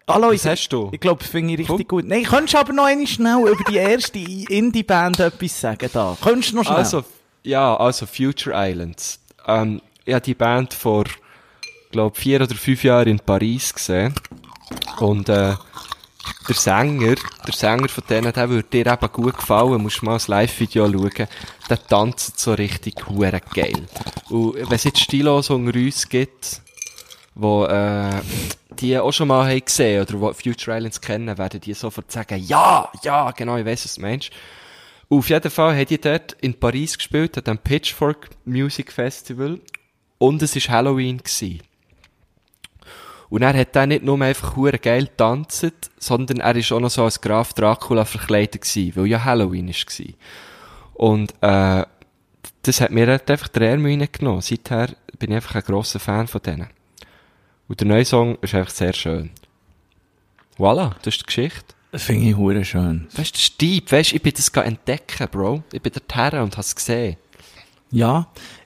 Hallo, Was hast du? Ich glaube, das finde ich richtig gut. Nein, könntest du aber noch einmal schnell über die erste Indie-Band etwas sagen da? Könntest du noch schnell? Also Future Islands. Ich habe die Band vor, glaube 4 oder 5 Jahren in Paris gesehen. Und der Sänger von denen, der würde dir eben gut gefallen. Musst mal ein Live-Video schauen. Der tanzt so richtig hure geil. Und wenn es jetzt Stilos unter uns gibt, wo die auch schon mal haben gesehen oder die Future Islands kennen, werden die sofort sagen, ja, genau, ich weiss, was du meinst. Und auf jeden Fall haben die dort in Paris gespielt, an dem Pitchfork Music Festival, und es war Halloween gewesen. Und er hat dann nicht nur einfach hure geil getanzt, sondern er ist auch noch so als Graf Dracula verkleidet gewesen, weil ja Halloween war. Und das hat mir halt einfach den Ärmel genommen. Seither bin ich einfach ein grosser Fan von denen. Und der neue Song ist einfach sehr schön. Voilà, das ist die Geschichte. Das finde ich hure schön. Weißt du, das ist deep. Weißt du, ich bin das entdecken, Bro. Ich bin dort her und hab's gesehen. Ja,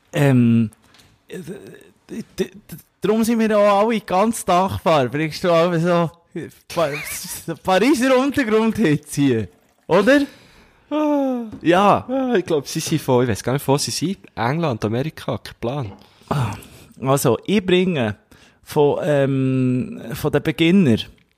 darum sind wir auch alle ganz dankbar. Bringst du auch so Pariser Untergrundhits hier, oder? Ja. Ich glaube, sie sind ich weiß gar nicht, wo sie sind. England, Amerika, kein Plan. Also, ich bringe von den Beginnern.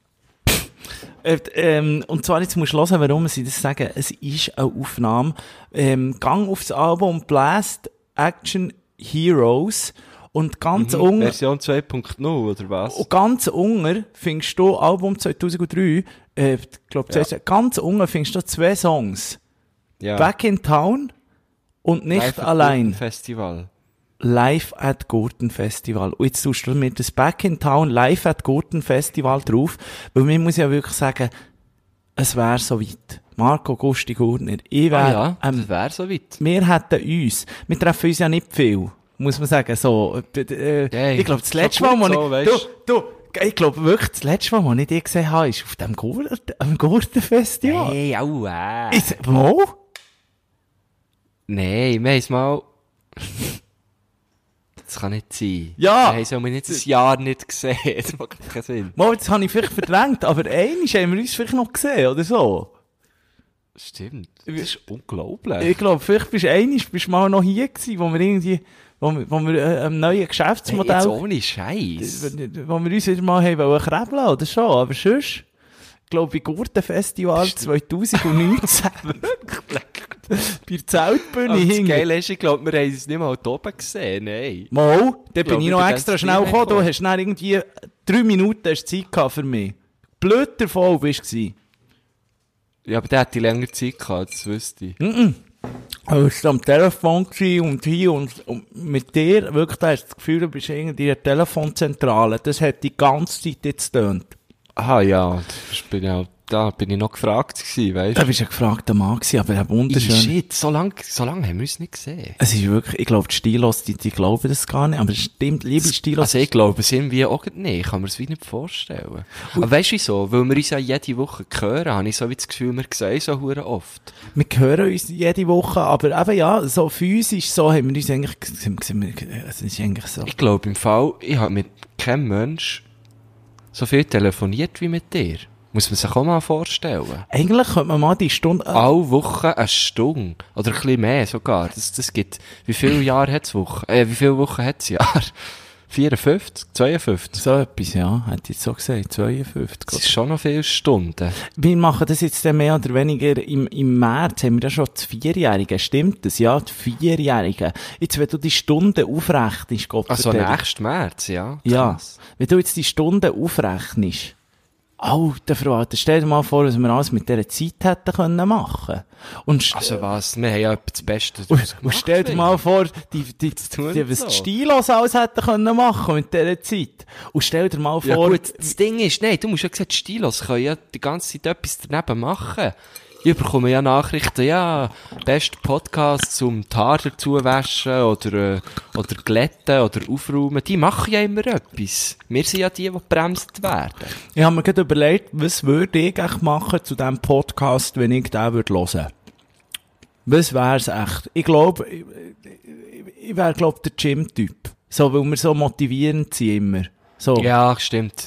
Und zwar, jetzt musst du hören, warum sie das sagen. Es ist eine Aufnahme. Gang aufs Album Blast Action Heroes. Und ganz unten... Version 2.0, oder was? Und ganz unten findest du Album 2003, ganz unten findest du 2 Songs. Ja. Back in Town und Nicht Live allein. Festival. Live at Gurten Festival. Und jetzt tust du mit das Back in Town Live at Gurten Festival drauf, weil man muss ja wirklich sagen, es wäre so weit. Marco Gusti Gurtner. Das wäre so weit. Wir treffen uns ja nicht viel, muss man sagen, so. Ich glaube, das letzte Mal, ich glaube wirklich, das letzte Mal, als ich dich gesehen habe, ist auf dem Gurten-Festival. Hey, au, Wo? Nein, wir haben es mal... Das kann nicht sein. Ja! Wir haben es ja nicht ein Jahr nicht gesehen. Das macht keinen Sinn. Mal, das habe ich vielleicht verdrängt, aber einmal haben wir uns vielleicht noch gesehen, oder so. Stimmt. Das ist unglaublich. Ich glaube, vielleicht bist du mal noch hier gewesen, wo wir irgendwie, wo wir ein neues Geschäftsmodell... Hey, jetzt ohne Scheiß. Wo wir uns wieder mal haben krebeln oder so, aber sonst... Ich glaube, bei Gurten-Festival 2019. Bei der Zeltbühne das Geile ist, ich glaube, wir haben es nicht mal oben gesehen, nein. Mal, da bin ich noch extra schnell gekommen, du hast dann irgendwie 3 Minuten Zeit gehabt für mich. Blöd davon bist du. Ja, aber der hat die länger Zeit gehabt, das wüsste ich. Ich war am Telefon und hier und mit dir, wirklich, da hast du das Gefühl, du bist irgendwie in der Telefonzentrale. Das hat die ganze Zeit jetzt getönt. Aha, ja, da bin ich noch gefragt gewesen, weißt du? Da bist du ein gefragter Mann gewesen, aber er wunderschön. Shit, so lang haben wir uns nicht gesehen. Es ist wirklich, ich glaube, die Stilos, die glauben das gar nicht, aber es stimmt, liebe Stilos. Also ich glaube, es irgendwie auch nicht, ich kann mir das wie nicht vorstellen. Aber weißt du wieso? Weil wir uns ja jede Woche hören, habe ich so wie das Gefühl, wir sehen so hure oft. Wir hören uns jede Woche, aber eben ja, so physisch, so haben wir uns eigentlich, es ist eigentlich so. Ich glaube im Fall, ich habe mit keinem Mensch so viel telefoniert wie mit dir. Muss man sich auch mal vorstellen. Eigentlich könnte man mal die Stunde... Alle Wochen eine Stunde. Oder ein bisschen mehr sogar. Das gibt... Wie viele Jahre hat es Wochen? Wie viele Wochen hat es Jahr? 54? 52? So etwas, ja. Hätte ich jetzt so gesagt. 52. Das ist schon noch viele Stunden. Wir machen das jetzt dann mehr oder weniger im März. Haben wir ja schon das 4-Jährige. Stimmt das? Ja, das 4-Jährige. Jetzt, wenn du die Stunden aufrechnest, Gott also nächsten März, ja. Ja. Wenn du jetzt die Stunden aufrechnest, alter Verwalter, stell dir mal vor, was wir alles mit dieser Zeit hätten können machen. Also was? Wir haben ja das Beste gemacht. Und stell dir mal vor, was die Stilos alles hätten können machen mit dieser Zeit. Und stell dir mal vor... Ja gut, das Ding ist, nein, du musst ja gesagt, Stilos können ja die ganze Zeit etwas daneben machen. Ich bekomme ja Nachrichten, ja, best Podcast zum Haar dazu waschen oder glätten oder aufräumen. Die machen ja immer etwas. Wir sind ja die gebremst werden. Ich habe mir gerade überlegt, was würde ich eigentlich machen zu diesem Podcast, wenn ich den hören würde. Was wär's echt? Ich glaube, ich wäre, der Gym-Typ. So, weil wir so motivierend sind immer. So. Ja, stimmt.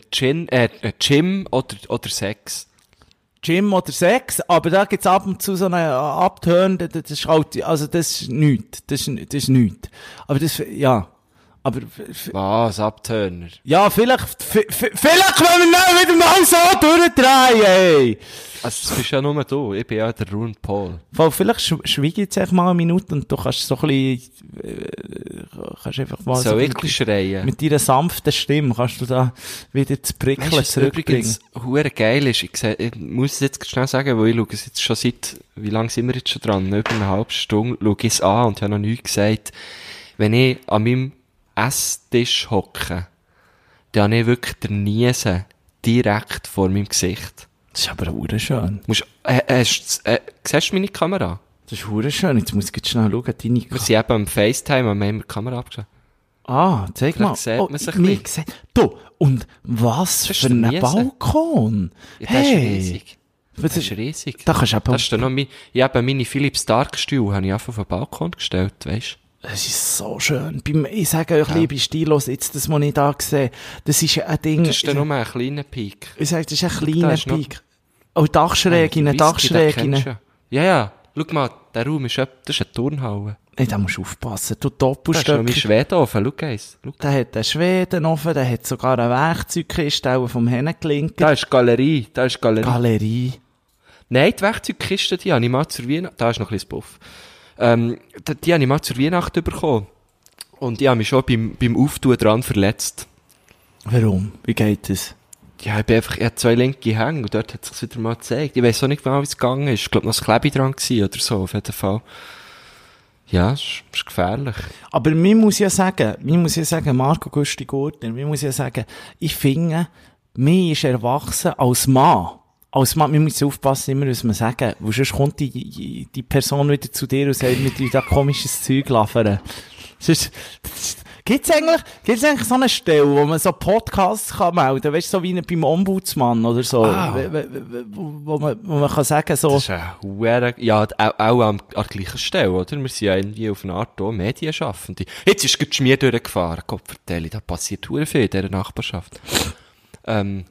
Gym oder Sex. Gym oder Sex, aber da gibt's ab und zu so einen Upturn, das ist halt, also das ist nichts. Das ist nichts. Aber das, ja. Aber, Was, Abturner? ja, vielleicht können wir nicht wieder mal so durchdrehen, ey. Also, das bist ja nur du. Ich bin ja der Ron Paul. Vielleicht schweige jetzt einfach mal eine Minute und du kannst so ein bisschen, kannst einfach mal So wirklich schreien. mit deiner sanften Stimme kannst du da wieder das Prickeln Weißt du, was zurückbringen. übrigens hure geil ist? Ich muss es jetzt schnell sagen, weil ich schaue es jetzt schon seit, wie lange sind wir jetzt schon dran? Über eine halbe Stunde schaue ich es an und habe noch nichts gesagt. Wenn ich an meinem Esstisch hocke, dann habe ich wirklich den Niesen direkt vor meinem Gesicht. Das ist aber hure schön. Siehst du meine Kamera? Das ist hure schön. Jetzt muss ich jetzt schnell schauen, deine Wir sind eben am FaceTime, haben wir die Kamera abgeschaut. Ah, zeig mal. Vielleicht sieht man sich mir nicht. gesehen. Du, und was Das ist für der ein Niesen. Balkon. Ja, das ist riesig. Das Das ist riesig. Da kannst du Das ist dann noch ich habe meine Philips Stark-Stühle, habe ich einfach auf den Balkon gestellt, weisst du? Es ist so schön. Ich sage euch, liebe Stilos, jetzt das, was ich da sehe, das ist ein Ding. Das ist dann nur ein kleiner Peak. Ich sage, das ist ein Da kleiner ist noch- Peak. Oh, Dachschräge, Der Dachschräge. Ja. Schau mal, der Raum ist, das ist eine Turnhalle. Hey, da musst du aufpassen. Du Das ist noch mein Doppelstöcke. Schwedenofen, schau eins. Schau. Der hat einen Schweden offen, der hat sogar eine Werkzeugkiste auch vom Hennenklinker. Da ist Galerie, Galerie. Nein, die Werkzeugkiste, die habe ich mal zur Weihnacht, da ist noch ein bisschen Buff. Die habe ich mal zur Weihnacht bekommen. Und ich habe mich schon beim Auftun dran verletzt. Warum? Wie geht das? Ja, ich hatte 2 linke Hänge und dort hat es sich wieder mal gezeigt. Ich weiss auch nicht genau, wie es gegangen ist. Ich glaube, noch das Klebe dran gewesen oder so, auf jeden Fall. Ja, es ist gefährlich. Aber mir muss ja sagen, Marco Gusti Gurtner, mir muss ja sagen, ich finde, mir ist erwachsen als Mann. Als Mann, wir müssen aufpassen, immer, was wir sagen. Weil sonst kommt die Person wieder zu dir und sagt, mit dir da komisches Zeug liefern. Gibt's eigentlich so eine Stelle, wo man so Podcasts kann melden, weißt du, so wie beim Ombudsmann oder so, wo man kann sagen, so. Das ist ja, auch an der gleichen Stelle, oder? Wir sind ja irgendwie auf eine Art auch Medienschaffende. Jetzt ist gerade die Schmier durchgefahren. Gott vertelle, da passiert verdammt viel in dieser Nachbarschaft. Eben.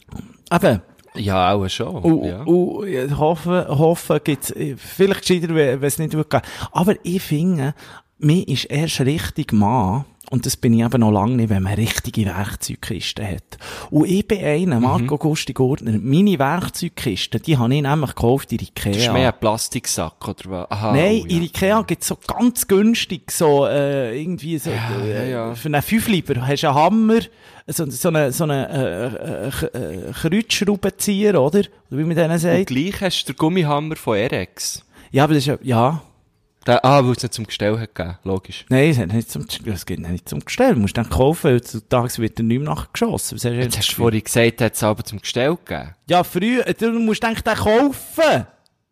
Ja, auch schon. Ja. Ich hoffe, gibt's, vielleicht gescheiter, wenn es nicht geht. Aber ich finde, mir ist erst richtig Mann, und das bin ich eben noch lange nicht, wenn man richtige Werkzeugkisten hat. Und ich bin einer, Marco Gusti Gurtner, meine Werkzeugkisten, die habe ich nämlich gekauft in Ikea. Das ist mehr ein Plastiksack, oder was? Aha, Nein, in Ikea gibt's so ganz günstig, so, irgendwie so, ja. für einen 5 Lieber hast du einen Hammer, so einen Kreuzschraubenzieher, oder? Oder wie man denen Und sagt. gleich hast du den Gummihammer von Erex. Ja, aber das ist ja, ja. Weil es nicht zum Gestell hat gegeben, logisch. Nein, es geht nicht zum Gestell. Du musst dann kaufen, weil heutzutage wird er nicht mehr nachgeschossen. Was Jetzt hast du vorhin gesagt, hat es aber zum Gestell gegeben. Ja, früher, du musst eigentlich den kaufen.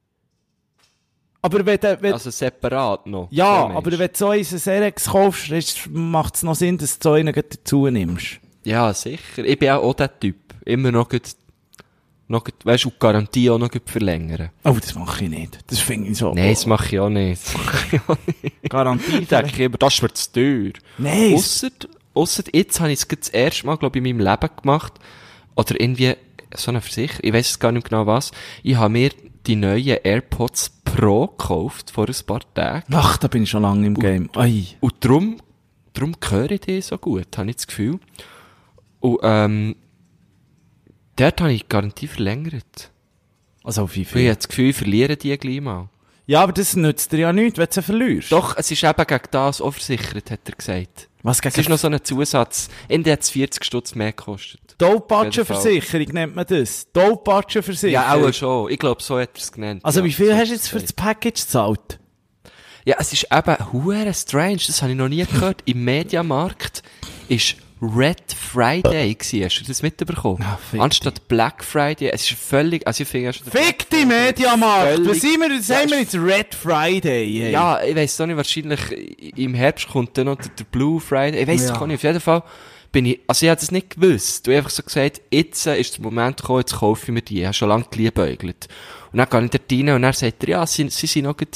Aber wenn Also separat noch. ja, so meinst aber du? wenn du so ein Erex kaufst, macht es noch Sinn, dass du so einen gleich dazu nimmst. Ja, sicher. Ich bin auch der Typ. Immer noch weißt du, und die Garantie auch noch verlängern. Oh, das mache ich nicht. Das finde ich so. Nein, das mache ich auch nicht. Garantie. Ich denke immer, das ist mir zu teuer. Nein. Ausser jetzt habe ich es das erste Mal, glaube ich, in meinem Leben gemacht. Oder irgendwie so eine Versicherung. Ich weiss gar nicht genau was. Ich habe mir die neuen AirPods Pro gekauft vor ein paar Tagen. Ach, da bin ich schon lange im Game. Ei. Und darum höre ich die so gut, habe ich das Gefühl. Und, dort habe ich die Garantie verlängert. Also auf wie Ich viel? habe das Gefühl, ich verliere die gleich mal. Ja, aber das nützt dir ja nichts, wenn du sie verlierst. Doch, es ist eben gegen das auch versichert, hat er gesagt. Was Es gegen ist noch so ein Zusatz. Ende hat es 40 Stutz mehr gekostet. Dolpatschenversicherung nennt man das. Dolpatschenversicherung. Ja, auch schon. Ich glaube, so hat er es genannt. Also ja, wie viel so hast hat du er jetzt für das gesagt. Package gezahlt? Ja, es ist eben hure strange. Das habe ich noch nie gehört. Im Mediamarkt ist Red Friday gewesen. Hast du das mitbekommen? Ah, fick Anstatt Black Friday. Es ist völlig, also ich finde ja schon... Fick die Mediamarkt! Völlig- Was sind wir, das haben wir jetzt Red Friday, ey. Ja, ich weiss auch nicht, wahrscheinlich im Herbst kommt dann noch der Blue Friday. Ich weiss es Ja. gar nicht. Auf jeden Fall bin ich, also ich hätte es nicht gewusst. Du hast einfach so gesagt, jetzt ist der Moment gekommen, jetzt kaufe ich mir die. Ich habe schon lange geliebäugelt. Und dann gehe ich dort rein und dann sagt er, ja, sie sind noch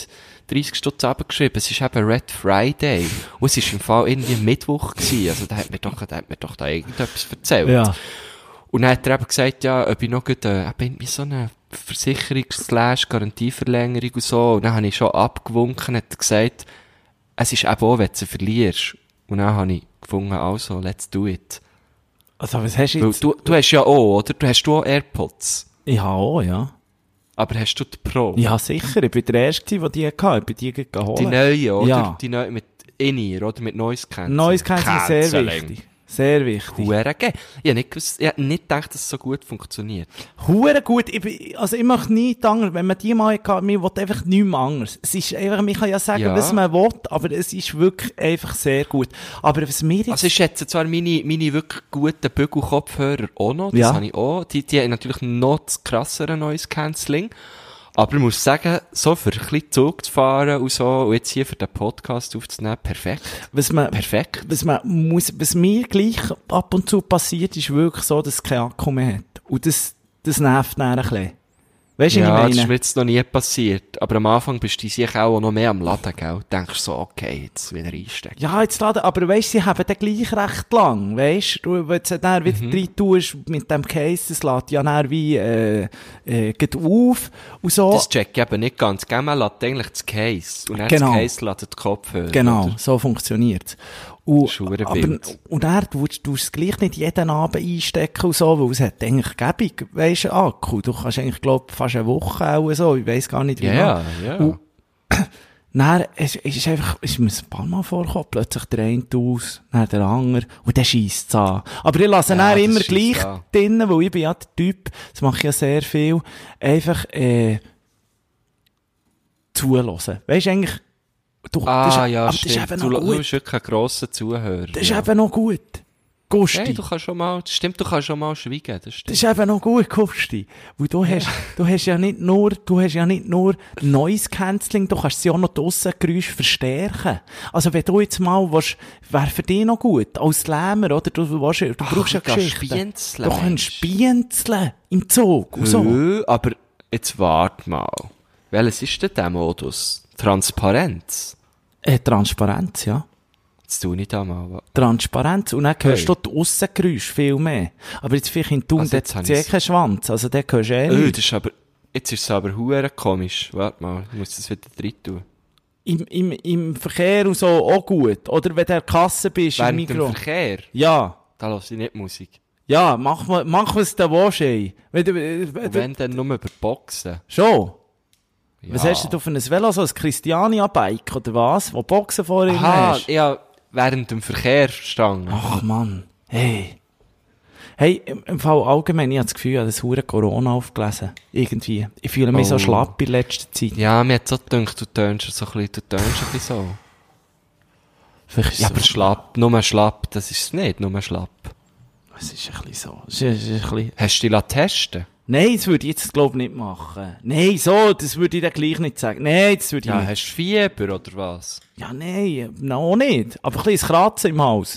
30 Stutz runtergeschrieben. Es ist eben Red Friday. Und es ist im Fall irgendwie Mittwoch gewesen. Also, da hat mir doch da irgendetwas erzählt. Ja. Und dann hat er eben gesagt, ja, ob ich noch gut, irgendwie so eine Versicherungs/Garantieverlängerung und so. Und dann habe ich schon abgewunken, hat er gesagt, es ist eben auch, wenn du sie verlierst. Und dann habe ich gefunden, also, let's do it. Also, was hast du Weil jetzt? du hast ja auch, oder? Du hast auch AirPods. Ich habe auch, ja. Aber hast du die Pro? Ja, sicher. Ich bin der Erste, der die hatte. Ich bin die geholt. Die neue, oder? Ja. Die neue mit In-Ear, oder? Mit Noise Cancelling. Neues Canceling ist sehr Cancelling. wichtig. Sehr wichtig. Hure geil. Ich habe nicht gedacht, dass es so gut funktioniert. Hure gut. Ich mache nichts anderes. Wenn man die mal hat, man will einfach nichts mehr anderes. Es ist einfach, man kann ja sagen, Ja. was man will, aber es ist wirklich einfach sehr gut. Aber was mir jetzt... Also ich schätze zwar meine wirklich guten Bügel-Kopfhörer auch noch, das Ja. habe ich auch. Die haben natürlich noch das krassere Noise Cancelling. Aber ich muss sagen, so für ein bisschen Zug zu fahren und so, und jetzt hier für den Podcast aufzunehmen, perfekt. Perfekt. Was mir gleich ab und zu passiert, ist wirklich so, dass es keinen Akku mehr hat. Und das nervt dann ein bisschen. Weißt du, Ja, was das ich ist meine? mir jetzt noch nie passiert. Aber am Anfang bist du sicher auch noch mehr am Laden, gell? Denkst so, okay, jetzt wieder einstecken. Ja, jetzt laden, aber weisst, sie haben den gleich recht lang, weisst? Du, wenn du dann wieder rein tust mit dem Case, das lädt ja dann wie, geht auf und so. Das check ich eben nicht ganz. Gell, man lädt eigentlich das Case. Und dann Genau. das Case lädt den Kopfhörer. Genau, oder? so funktioniert's. Und, Das ist verdammt wild. und er, du es gleich nicht jeden Abend einstecken und so, weil es hat eigentlich gäbig, weisst, Akku. Du kannst eigentlich, glaub, fast eine Woche auch so, ich weiss gar nicht, wie Ja, lange. ja. Und dann ist einfach, ist mir ein paar Mal vorgekommen, plötzlich der eine aus, dann der andere, und der schiesst es an. Aber ich lasse ihn Ja, dann das immer schiesst gleich an. drinnen, weil ich bin ja der Typ, das mache ich ja sehr viel, einfach, zuhören. Weisst eigentlich, du, Ah, ja, aber das stimmt. ist eben Du noch gut. bist wirklich ein grosser Zuhörer. Das ist ja. eben noch gut. Gusti. Hey, du kannst schon mal schweigen, das Das stimmt. ist eben noch gut, Gusti. Weil du hast ja nicht nur Noise Cancelling, du kannst sie auch noch die Aussengeräusche verstärken. Also wenn du jetzt mal willst, wäre für dich noch gut, als Lämmer, oder? Du brauchst ja Geschichten. Spienzeln, Du kannst spienzeln im Zug und so. Aber jetzt warte mal. Welches ist denn der Modus? Transparenz? Transparenz, ja. Jetzt tue ich da mal. Transparenz. Und dann hörst Hey. du die Aussengeräusche viel mehr. Aber jetzt vielleicht in Thun, Also dort jetzt habe hat ich's. keinen Schwanz. Also dort hörst du nicht. Das ist aber, jetzt ist es aber hure komisch. Warte mal, ich muss das wieder drin tun. Im Verkehr und so auch gut. Oder wenn du an der Kasse bist, im Während dem Mikro. Verkehr, Ja. da höre ich nicht Musik. Ja, mach was du willst, ey. Und wenn dann nur über Boxen. Schon? Ja. Was hast du für ein Velo? So ein Christiania-Bike oder was? Wo Boxen vor ihm Aha, hast? ja, während dem Verkehr standen. Ach Mann. Hey. Hey, im Fall allgemein, ich habe das Gefühl, ich habe das hure Corona aufgelesen. Irgendwie. Ich fühle mich so Oh. schlapp in letzter Zeit. Ja, mir hat so gedacht, du tönst so ein bisschen so. Vielleicht Ja, ist aber es schlapp, nur schlapp, das ist es nicht, nur schlapp. Es ist ein bisschen so. Es ist ein bisschen... Hast du dich testen? Nein, das würde ich jetzt, glaube ich, nicht machen. Nein, so, das würde ich dann gleich nicht sagen. Nein, das würde ich Ja, nicht. hast du Fieber oder was? Ja, nein, noch nicht. Aber ein bisschen Kratzen im Hals.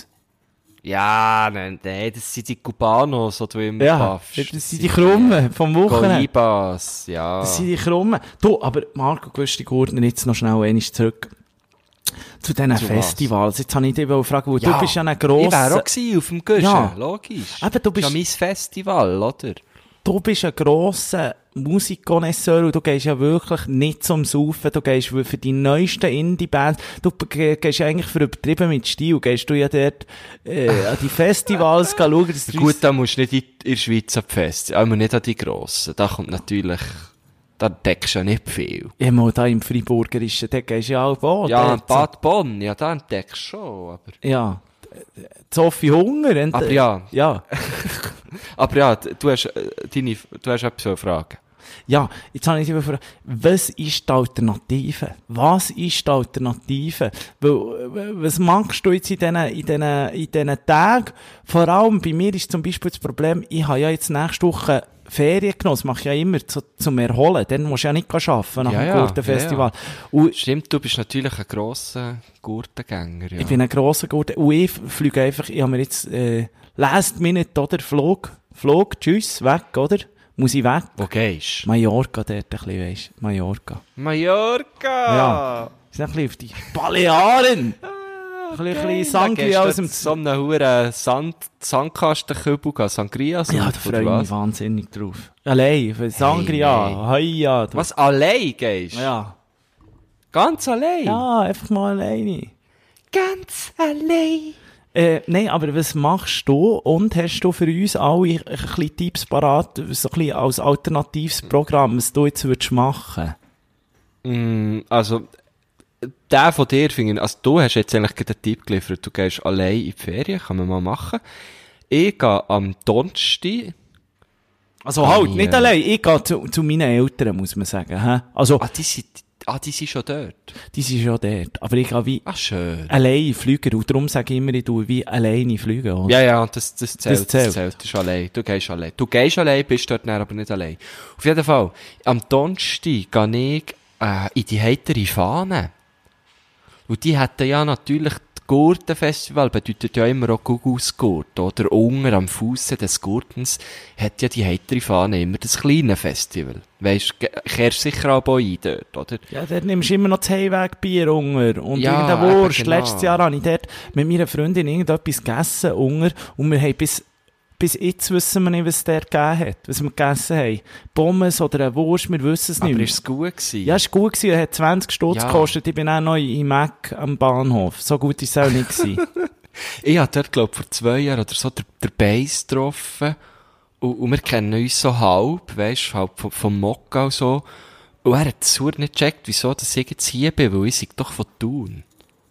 Ja, nein, das sind die Kubanos, die du immer Ja, paffst. das sind die Krummen vom Wochenende. Goibas, ja. Das sind die Krummen. Du, aber Marco Güsti-Gurtner, jetzt noch schnell einmal zurück zu diesen Zu was? Festivals. Jetzt habe ich dich fragen, weil Ja, du bist ja ein Ich wäre grosser... auch gewesen auf dem Guschen, Ja. logisch. Eben, du bist- Das ist ja mein Festival, oder? Du bist ein grosser Musikkonnoisseur und du gehst ja wirklich nicht zum Saufen, du gehst für die neuesten Indie-Bands, du gehst ja eigentlich für übertrieben mit Stil, gehst du ja dort an die Festivals schauen, dass du Gut, da musst du nicht in der Schweiz am Fest, aber nicht an die Grossen. Da kommt natürlich, da deckst du ja nicht viel. Ja, mal da im Freiburgerischen, da gehst du ja auch an. Ja, dort- Bad Bonn, ja, da entdeckst du schon, aber... Ja. Sophie Hunger. Und, Aber ja. Ja. Aber ja, du hast etwas zu fragen. Ja, jetzt habe ich dich gefragt, was ist die Alternative? Was ist die Alternative? Was magst du jetzt in diesen Tagen? Vor allem bei mir ist zum Beispiel das Problem, ich habe ja jetzt nächste Woche Ferien genommen, das mache ich ja immer zum Erholen. Dann musst du ja nicht arbeiten nach dem Gurtenfestival. Und Stimmt, du bist natürlich ein grosser Gurtengänger, ja. ich bin ein grosser Gurten. Und ich fliege einfach, ich habe mir jetzt, last minute, oder? Flog, tschüss, weg, oder? Muss ich weg? Wo gehst du? Mallorca dort ein bisschen, weisst du? Mallorca. Mallorca! Ja. Ist ein bisschen auf die Balearen. Ein bisschen Sangria aus dem... So einem huren Sandkastenkübel gehen, Sangria saufen, Ja, da freue ich mich wahnsinnig drauf. Allein, für Sangria, Heia. Was, allein gehst du? Ja. Ganz allein? Ja, einfach mal alleine. Ganz allein. Nein, aber was machst du und hast du für uns alle ein bisschen Tipps parat, so ein bisschen als alternatives Programm, was du jetzt würdest machen? Also, der von dir finde ich, also du hast jetzt eigentlich gerade einen Tipp geliefert, du gehst allein in die Ferien, kann man mal machen. Ich gehe am Donnerstag. Also halt, nicht allein, ich gehe zu meinen Eltern, muss man sagen. He? Also, Die sind schon dort. die sind schon dort, aber ich gehe wie Schön. allein fliegen und darum sage ich immer, ich tue wie alleine fliegen. Oder? Ja, das zählt. zählt. Das ist allein. Du gehst allein. Du gehst allein, bist dort dann aber nicht allein. Auf jeden Fall, am Donnerstag gehe ich in die heitere Fahne. Und die hätten ja natürlich, das Gurtenfestival bedeutet ja immer auch Gugusgurt, oder? Unter am Fusse des Gurtens hat ja die heitere Fahne immer das kleine Festival. Weisst, kehrst sicher auch ein dort, oder? Ja, dort nimmst du immer noch das Heimwegbier unter und Ja, irgendeine Wurst. genau. Letztes Jahr habe ich dort mit meiner Freundin irgendetwas gegessen unter und wir haben bis jetzt wissen wir nicht, was es dort gegeben hat, was wir gegessen haben. Pommes oder eine Wurst, wir wissen es nicht. Aber ist es gut gewesen? Ja, es war gut gewesen, er hat 20 Stutz gekostet, ich bin auch noch in Mac am Bahnhof. So gut ist es auch nicht gewesen. Ich habe dort, glaube ich, vor 2 Jahren oder so der Base getroffen. Und wir kennen uns so halb, weisst, halb vom Mokka und so. Und er hat es nicht gecheckt, wieso dass ich jetzt hier bin, weil ich sei doch von Thun.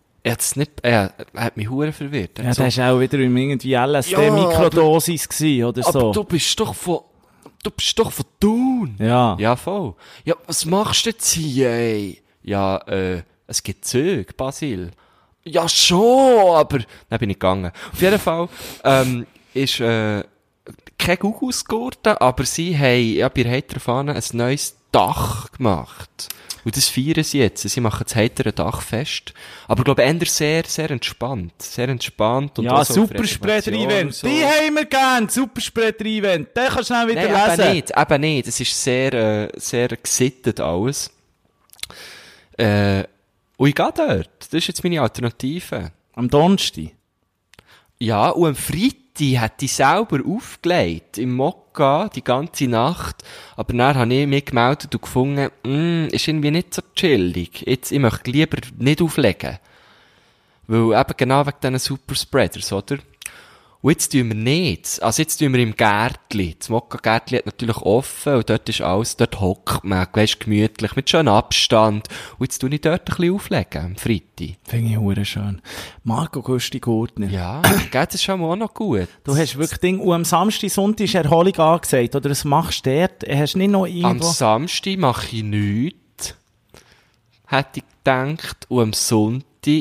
Er hat mich hure verwirrt. Ja, das war auch wieder irgendwie LSD-Mikrodosis gewesen, oder so. Aber du bist doch von Thun. Ja. Ja, voll. Ja, was machst du jetzt hier, ey? Ja, es gibt Züge, Basil. Ja, schon, aber... Dann bin ich gegangen. Auf jeden Fall, ist, kein Gugusgurten, aber sie haben, ja, bei der heiteren Fahne ein neues Dach gemacht. Und das feiern sie jetzt. Sie machen das heitere Dachfest. Aber ich glaube, eher sehr, sehr entspannt. Sehr entspannt. Und Ja, auch so auf Superspreader-Event. so. Die haben wir gern, Superspreader-Event. Den kannst du schnell wieder lesen. Eben nicht. Es ist sehr, sehr gesittet alles. Und ich gehe dort. Das ist jetzt meine Alternative. Am Donnerstag. Ja, und am Freitag hat die selber aufgelegt, im Mokka, die ganze Nacht. Aber dann habe ich mich gemeldet und gefunden, ist irgendwie nicht so chillig. Jetzt, ich möchte lieber nicht auflegen. Weil eben genau wegen diesen Superspreaders, oder? Und jetzt tun wir nicht. Also jetzt tun wir im Gärtli. Das Mokka-Gärtli hat natürlich offen und dort ist alles, dort hockt man, weisst, gemütlich, mit schönem Abstand. Und jetzt tue ich dort ein bisschen auflegen, am Freitag. Finde ich hure schön. Marco Gusti Gurtner. Ja, geht das schon mal auch noch gut. Du hast wirklich Ding, und am Samstag, Sonntag ist Erholung angesagt, oder was machst du dort? Hast du nicht noch Am irgendwo... Samstag mache ich nichts, hätte ich gedacht, und am Sonntag gehe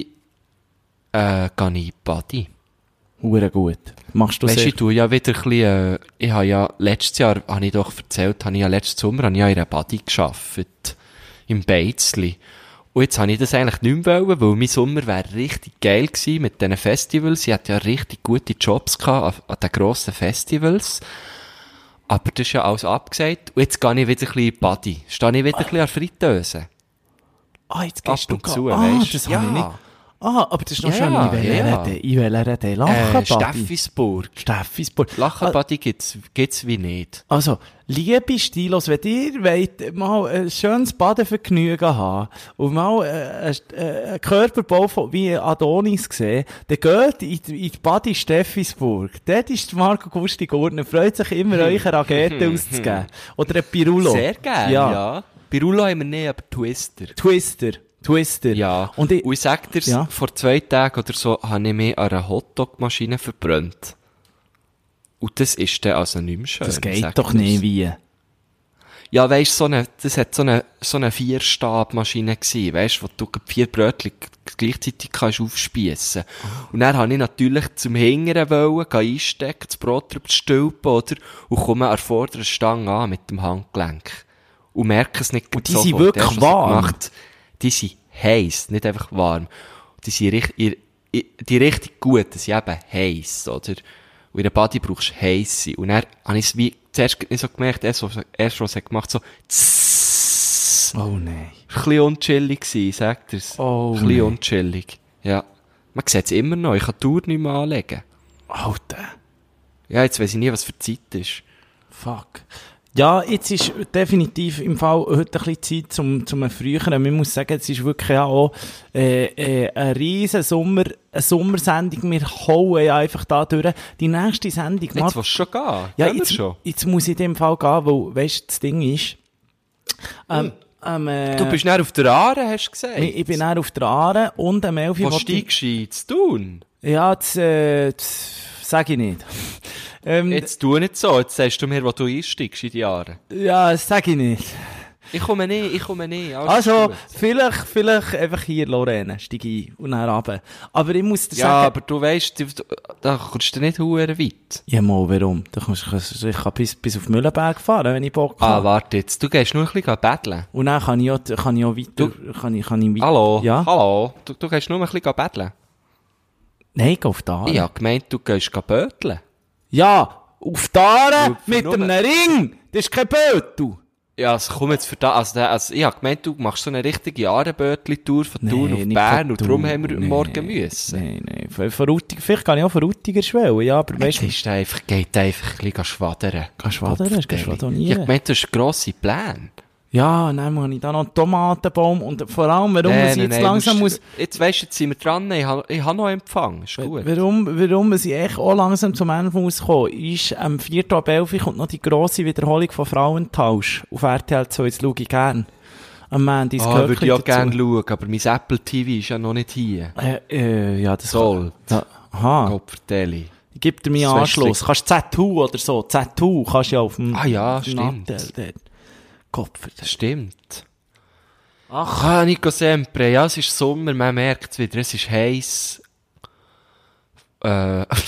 ich in die Body. Hure gut. Machst du Weisst, sehr... ich tue ja wieder ein bisschen, ich habe ja letztes Jahr, habe ich doch erzählt, letzten Sommer habe ich ja in einer Body gearbeitet. Im Beizli. Und jetzt habe ich das eigentlich nicht mehr wollen, weil mein Sommer wäre richtig geil gewesen mit diesen Festivals. Sie hat ja richtig gute Jobs gehabt an den grossen Festivals. Aber das ist ja alles abgesagt. Und jetzt gehe ich wieder ein bisschen in die Body. Stehe ich wieder ein bisschen an der Fritteuse. Ah, jetzt gehst Ab und du... zu, ah, weisst. das Ja. habe ich nicht... Ah, aber das ist noch Ja, schön. ja. Ich will reden. Lachenbadi. Steffisburg. Steffisburg. Lachenbadi gibt's wie nicht. Also, liebe Stilos, wenn ihr wollt, mal ein schönes Badevergnügen haben und mal einen Körperbau wie Adonis sehen, dann geht in die Badi Steffisburg. Dort ist Marco Gusti Gurtner, freut sich immer, euch eine Rakete auszugeben. Oder ein Pirulo. Sehr gerne, ja. Pirulo haben wir nicht, aber Twister. Twister. Ja. Und ich sag dir's, ja. vor 2 Tagen oder so habe ich mich an einer Hotdog-Maschine verbrannt. Und das ist dann also nicht mehr schön. das geht doch nicht wie. Ja, weisst, das hat so eine 4-Stab-Maschine gewesen, weisst, wo du 4 Brötchen gleichzeitig kannst aufspiessen. Und dann habe ich natürlich zum Hingern einstecken, das Brot drüber stülpen, oder? Und komme an der vorderen Stange an mit dem Handgelenk. Und merke es nicht Und die sind wirklich warm. Die sind heiss, nicht einfach warm. Die sind richtig gut, die sind eben heiss, oder? Und in der Body brauchst du heisse. Und dann habe ich es wie zuerst nicht so gemerkt, erst was es gemacht, so tss. Oh nein. Ein bisschen unchillig gewesen, sagt er's. Oh, ein bisschen nee. unchillig. Ja. Man sieht es immer noch, ich kann die Tour nicht mehr anlegen. Alter. Ja, jetzt weiss ich nie, was für Zeit ist. Fuck. Ja, jetzt ist definitiv im Fall heute ein bisschen Zeit zum Früheren. Man muss sagen, es ist wirklich auch eine riesen Sommersendung. Wir hauen ja einfach da durch. Die nächste Sendung... Jetzt willst du schon gehen? Ja, Gehen wir schon? jetzt muss ich in dem Fall gehen, weil, weißt du, das Ding ist... Du bist näher auf der Aare, hast du gesagt? Ich bin dann auf der Aare und am 11 Wo steigst du ein? Zu tun? Ja, das sage ich nicht. Jetzt tu nicht so, jetzt sagst du mir, wo du einsteigst in die Jahre. Ja, das sage ich nicht. Ich komme nicht. Also, gut. vielleicht einfach hier, Lorraine, steige ein und dann runter. Aber ich muss dir Ja, sagen... aber du weisst, da kommst du nicht verdammt weit. Ja, mal, warum? Ich kann bis auf Mühlenberg fahren, wenn ich Bock Ah, habe. warte jetzt, du gehst nur ein bisschen betteln. Und dann kann ich auch weiter... Kann ich weiter... Hallo? Ja? Hallo? Du gehst nur ein bisschen betteln. Nein, ich gehe auf die Aare. Ich habe gemeint, du gehst böteln. Ja, auf die Aare Nur- mit nur- einem Ring! Das ist kein Bötel! Ja, also komm jetzt für das. Also ich habe gemeint, du machst so eine richtige Jahrenbötli-Tour von Thun auf nicht Bern von und darum Thun. haben wir morgen müssen. Nein. Von Rutiger, vielleicht kann ich auch von Rutiger schwellen, ja, aber weißt Jetzt du... ist geht einfach ein bisschen schwadern. Schwadern? Hast du schwadern? Ich habe gemeint, du hast grosse Pläne. Ja, dann habe ich da noch einen Tomatenbaum und vor allem, warum ich jetzt langsam muss... Jetzt weisst du, jetzt sind wir dran, ich habe noch Empfang, ist gut. Warum ich echt auch langsam zum Ende muss kommen, ist am 4. ab 11 kommt noch die grosse Wiederholung von Frauentausch auf RTL 2, das schaue ich gern. Am Mandy, das Würde ich auch dazu. gerne schauen, aber mein Apple TV ist ja noch nicht hier. Ja, das Soll. Ja, aha. Kopfverteilung. Ich gebe dir meinen Das Anschluss. Kannst Z2 oder so. Z2 kannst du ja auf dem... Ah ja, auf dem stimmt. Nattel dort. Kopf. Das stimmt. Ach, Nico Sempre, ja, es ist Sommer, man merkt es wieder, es ist heiß. Mehr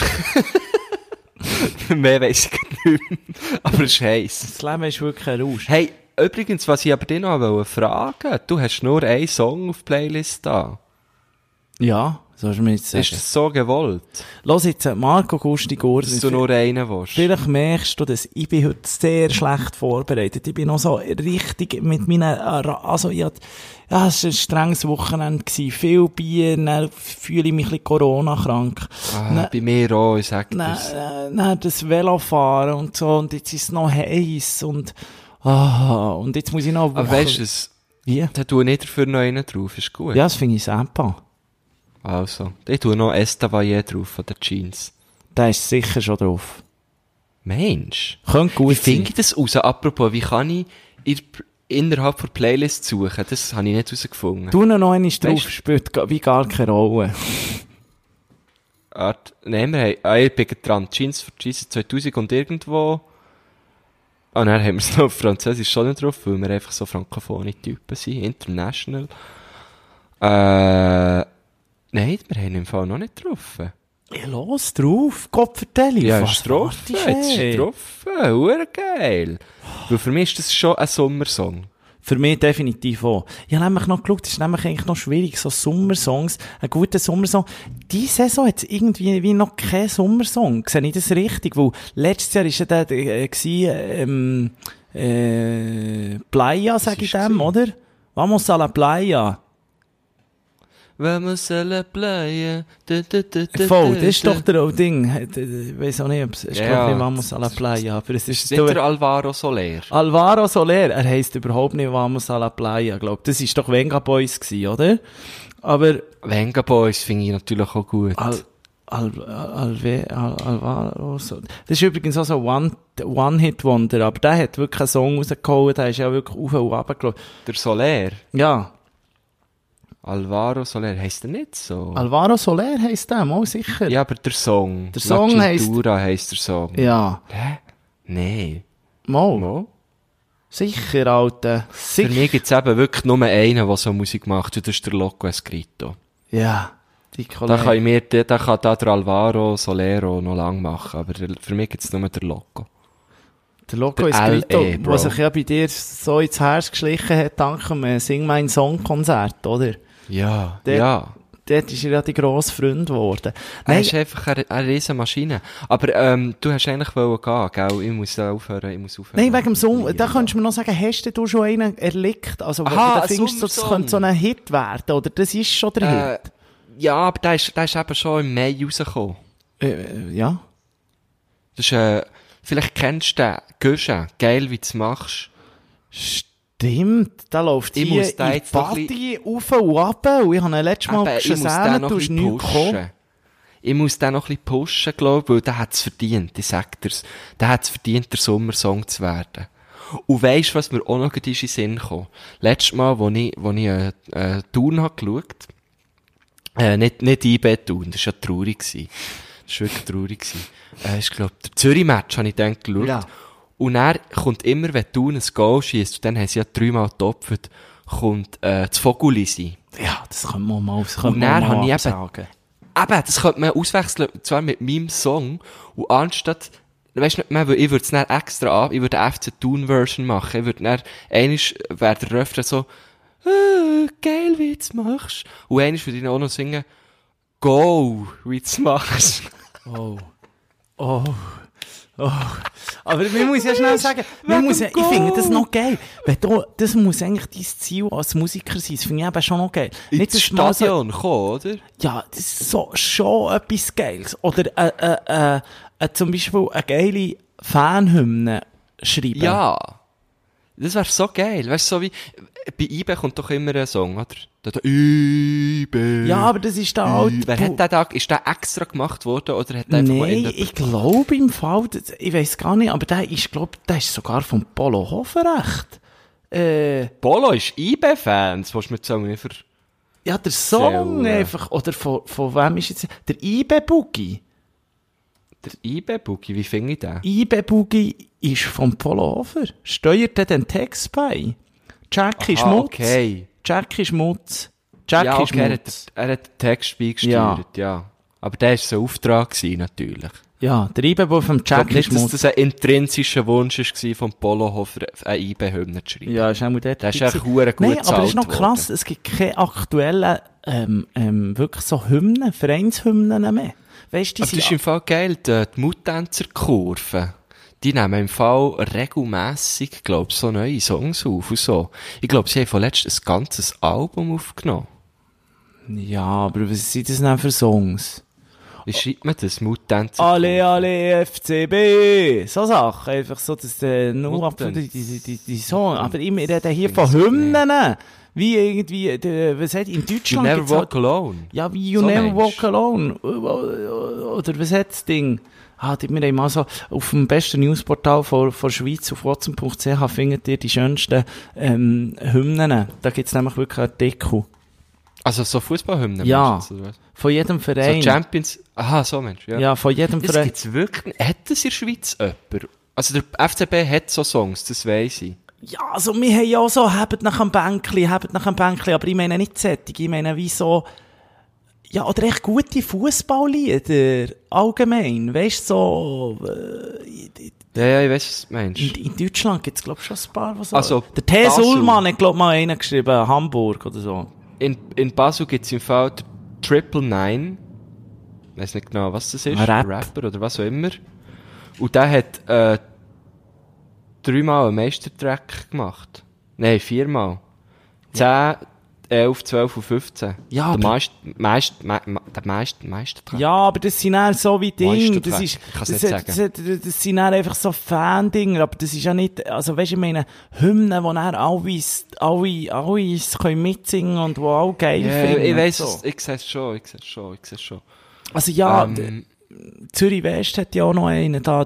weiss ich nicht mehr, aber es ist heiß. Das Leben ist wirklich ein Rausch. Hey, übrigens, was ich aber dich noch fragen wollte, du hast nur einen Song auf die Playlist da. Ja, so hast du mir jetzt sagen. Ist das so gewollt, Los jetzt, Marco Gusti-Gurr. dass du nur einen willst? Vielleicht merkst du, dass ich bin heute sehr schlecht vorbereitet. Ich bin noch so richtig mit meinen, also es war ein strenges Wochenende gewesen. Viel Bier, dann fühle ich mich ein bisschen Corona-krank. Bei mir auch, ich sag das. Dann das Velofahren und so, und jetzt ist es noch heiß und jetzt muss ich noch eine Aber Woche... weisst du es, Wie? da tue ich nicht dafür noch einen drauf, ist gut. Ja, das finde ich super. Also, ich tue noch Estavayer drauf von den Jeans. Der ist sicher schon drauf. Mensch. Könnte gut Wie sein. finde ich das raus? Apropos, wie kann ich innerhalb der Playlist suchen? Das habe ich nicht herausgefunden. Du noch einmal drauf, Weißt- spielt wie gar keine Rolle. Nein, wir haben, ich bin dran, Jeans für Jesus 2000 und irgendwo. Ah, dann haben wir es noch auf Französisch schon nicht drauf, weil wir einfach so frankophone Typen sind, international. Nein, wir haben im Fall noch nicht getroffen. Ja, los, drauf, Kopfverteilung. Ja, Was ist drauf. wartest du, Jetzt ey? ist drauf. Geil. Weil für mich ist das schon ein Sommersong. Für mich definitiv auch. Ich habe nämlich noch geschaut, es ist nämlich eigentlich noch schwierig, so Sommersongs, ein guter Sommersong. Diese Saison hat es irgendwie wie noch keinen Sommersong. Sehe ich das richtig? Weil letztes Jahr war ja der, Playa, sag ich dem, oder? Vamos a la Playa. Vamos a la playa. Voll, das ist doch der Ding. Ich weiss auch nicht, ob es ist, Ja, glaub nicht Vamos a la Playa, aber es Ist ist nicht der Alvaro Soler? Alvaro Soler, er heisst überhaupt nicht Vamos a la Playa, glaub. Das ist doch Venga Boys gewesen, oder? Aber Venga Boys finde ich natürlich auch gut. Alvaro Soler. Das ist übrigens auch so One-Hit-Wonder, aber der hat wirklich einen Song rausgehauen, der ist ja wirklich auf und runter gelaufen. Der Soler? Ja, Alvaro Soler, heisst er nicht so? Alvaro Soler heisst der, mal sicher. Ja, aber der Song. Der Song La heisst- Cintura heisst der Song. Ja, Hä? Nee. mal. Mo? Sicher, Alter. Für Sicher. mich gibt es eben wirklich nur einen, der so Musik macht, und das ist der Loco Escrito. Ja, die Da Kollege. kann da der Alvaro Solero noch lang machen, aber für mich gibt es nur der Loco. Der Loco Der ist Grito, LE, Bro. was sich ja bei dir so ins Herz geschlichen hat, dank dem Sing mein Song Konzert, oder? Ja, Der- ja. dort ist er ja die grosse Freund geworden. Er ist einfach eine riesen Maschine. Aber, du hast eigentlich gehen, gell? Ich muss aufhören. Nein, wegen dem Sommer, da könntest du mir noch sagen, hast du schon einen erlickt? Also, wo du findest, das könnte so ein Hit werden, oder das ist schon der Hit? Ja, aber der ist eben schon im Mai rausgekommen. Ja. Das ist, vielleicht kennst du den, Guschen, geil, wie du es machst. Stimmt, da läuft hier in die Party rauf und runter, und ich habe ihn letztes Mal gesehen, du hast nichts gekommen. Ich muss den noch ein bisschen pushen, glaube ich, weil der hat es verdient, ich sag dir's. Der hat es verdient, der Sommersong zu werden. Und weisst, was mir auch noch in den Sinn kam? Letztes Mal, wo ich Thun habe geschaut, nicht IB Thun, das war ja traurig gewesen. Das war wirklich traurig gewesen. Ich glaube, der Zürich-Match habe ich dann geschaut. Ja. Und er kommt immer, wenn Thun ein Goal schiesst, und dann haben sie ja 3-mal getopft, kommt, das Vogulisi. Ja, das können wir mal sagen. Eben, das könnte man auswechseln, zwar mit meinem Song, und anstatt, weisst du nicht mehr, weil ich würde es dann extra ich würde eine FC Thun-Version machen, ich würde dann, einisch wäre der Refrain so, geil, wie du es machst. Und einisch würde ich auch noch singen, go, wie du es machst. Oh. Aber ich muss ja schnell sagen, ich finde das noch geil. Das muss eigentlich dein Ziel als Musiker sein. Das finde ich eben schon noch geil. Nicht ins Stadion kommen, oder? Ja, das ist schon etwas Geiles. Oder zum Beispiel eine geile Fanhymne schreiben. Ja. Das wäre so geil. Weißt du, so wie, bei IB kommt doch immer ein Song, oder? IB. Ja, aber das ist der alte... Wer hat den Tag, ist der extra gemacht worden, oder hat der einfach Nein, ich glaube im Fall, ich weiss gar nicht, aber der ist sogar vom Polo Hoferrecht. Polo ist IB-Fan, das willst du mir jetzt auch nicht Ja, der Song einfach, oder von wem ist jetzt... Der IB-Boogie. Der IB-Boogie, wie finde ich den? IB-Boogie ist vom Polo Hofer. Steuert er den Text bei? Jackie Schmutz. Okay. Jackie Schmutz. Er hat den Text beigesteuert, ja. Aber der war so ein Auftrag gewesen, natürlich. Ja, der IB-Boogie vom Jackie Schmutz. Dass das ein intrinsischer Wunsch war, vom Polo Hofer eine IB-Hymne zu schreiben. Ja, ist auch dort. Der ist echt verdammt gut. Nein, aber das ist noch krass, es gibt keine aktuellen, wirklich so Hymnen, Vereinshymnen mehr. Weißt du, aber das ist im Fall geil, die Muttänzer-Kurve. Die nehmen im Fall regelmässig, glaub, so neue Songs auf und so. Ich glaube, sie haben vorletzt ein ganzes Album aufgenommen. Ja, aber was sind das denn für Songs? Wie schreibt man das? Muttänzer? Alle FCB! So Sachen. Einfach so, dass nur ab die Song. Aber ich rede hier von Hymnen. Wie irgendwie, was hat in Deutschland... You Never Walk Alone. Ja, wie You Never Walk Alone. Oder was hat das Ding? Wir haben mal so, auf dem besten Newsportal von Schweiz, auf watson.ch, findet ihr die schönsten, Hymnen. Da gibt's nämlich wirklich Artikel. Also so Fußballhymnen? Ja. Von jedem Verein. So Champions, so Mensch, ja. Ja, von jedem Verein. Das gibt's wirklich, hat das in der Schweiz jemand? Also der FCB hat so Songs, das weiss ich. Ja, also wir haben ja auch so, habt nach einem Bänkli, aber ich meine nicht sättig, ich meine wie so, ja, oder echt gute Fußballlieder, allgemein, weißt so, ja, ich weiss, was du meinst. In Deutschland gibt's, glaub ich, schon ein paar, was so. Also, der T. Sullmann hat, glaub ich, mal einen geschrieben, Hamburg oder so. In Basel gibt's im Fall 999, weiss nicht genau, was das ist, Rapper oder was auch immer. Und der hat, 3-mal einen Meistertrack gemacht. Nein, 4-mal. 10, 11, 12 und 15. Ja, der Meistertrack. Ja, aber das sind dann so wie Dinge. Das sind dann einfach so Fan-Dinger, aber das ist ja nicht, also weisst du, ich meine, Hymnen, wo dann alle können mitsingen und wo alle geil finden. Ich weiss es, ich sehe es schon. Also ja, Zürich West hat ja auch noch einen da,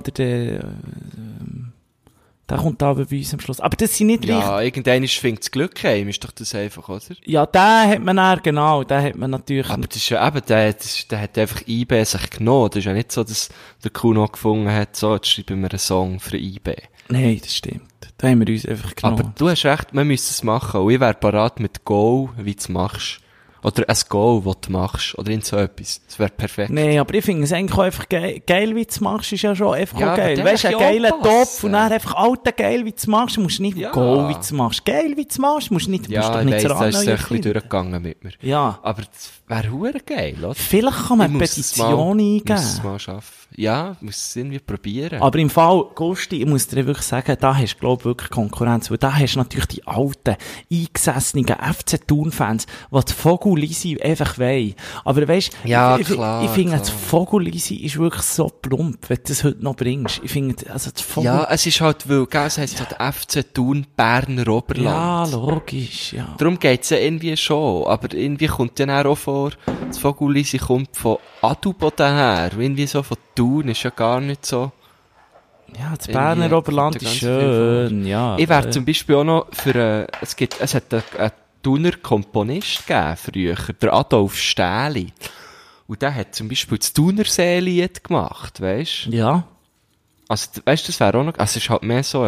der kommt da bei uns am Schluss. Aber das sind nicht richtig... Ja, irgendwann findet das Glück heim, ist doch das einfach, oder? Ja, den hat man dann, genau, den hat man natürlich... Aber das ist ja eben, der hat einfach IB sich genommen. Das ist ja nicht so, dass der Kuno gefunden hat, so, jetzt schreiben wir einen Song für IB. Nein, das stimmt. Da haben wir uns einfach genommen. Aber du hast recht, man müsste es machen. Und ich wäre parat mit Go, wie du es machst. Oder ein Goal, das du machst. Oder so etwas. Das wäre perfekt. Nee, aber ich finde es eigentlich auch einfach geil, wie du es machst, ist ja schon einfach Ja, auch geil. aber der Weißt du, möchte einen ich geilen auch Topf passen. und dann einfach alten geil, wie du es machst. Du musst nicht Ja. Goal, wie du es machst. Geil, wie du es machst. Du musst nicht, du musst Ja, doch ich nicht weiss, so da ist es ein annähern. bisschen durchgegangen mit mir. Ja. Aber das wäre verdammt geil, oder? Vielleicht kann man eine Petition Ich muss eingeben. es mal schaffen. Ja, muss es irgendwie probieren. Aber im Fall, Gusti, ich muss dir wirklich sagen, da hast du, glaube ich, wirklich Konkurrenz. Weil da hast du natürlich die alten, eingesessenen FC Thun-Fans, die das Vogelisi einfach wollen. Aber weisst, Ja, ich klar, finde, klar. das Vogelisi ist wirklich so plump, wenn du das heute noch bringst. Ich finde, also das Vogel... Ja, es ist halt, weil, gell, es heisst halt FC Thun, Berner Oberland. Ja, logisch, ja. Darum geht's ja irgendwie schon. Aber irgendwie kommt dann auch vor, das Vogelisi kommt von Adelboden her. Und irgendwie so von Thun ist ja gar nicht so. Ja, das Irgendwie Berner Oberland kommt ja ist ganz viel schön, ja. Ich wäre zum Beispiel auch noch für, es hat einen Thuner Komponist gegeben, früher, der Adolf Stähli. Und der hat zum Beispiel das Thunersee-Lied gemacht, weisst? Ja. Also, weisst du, das wäre auch noch, also es ist halt mehr so,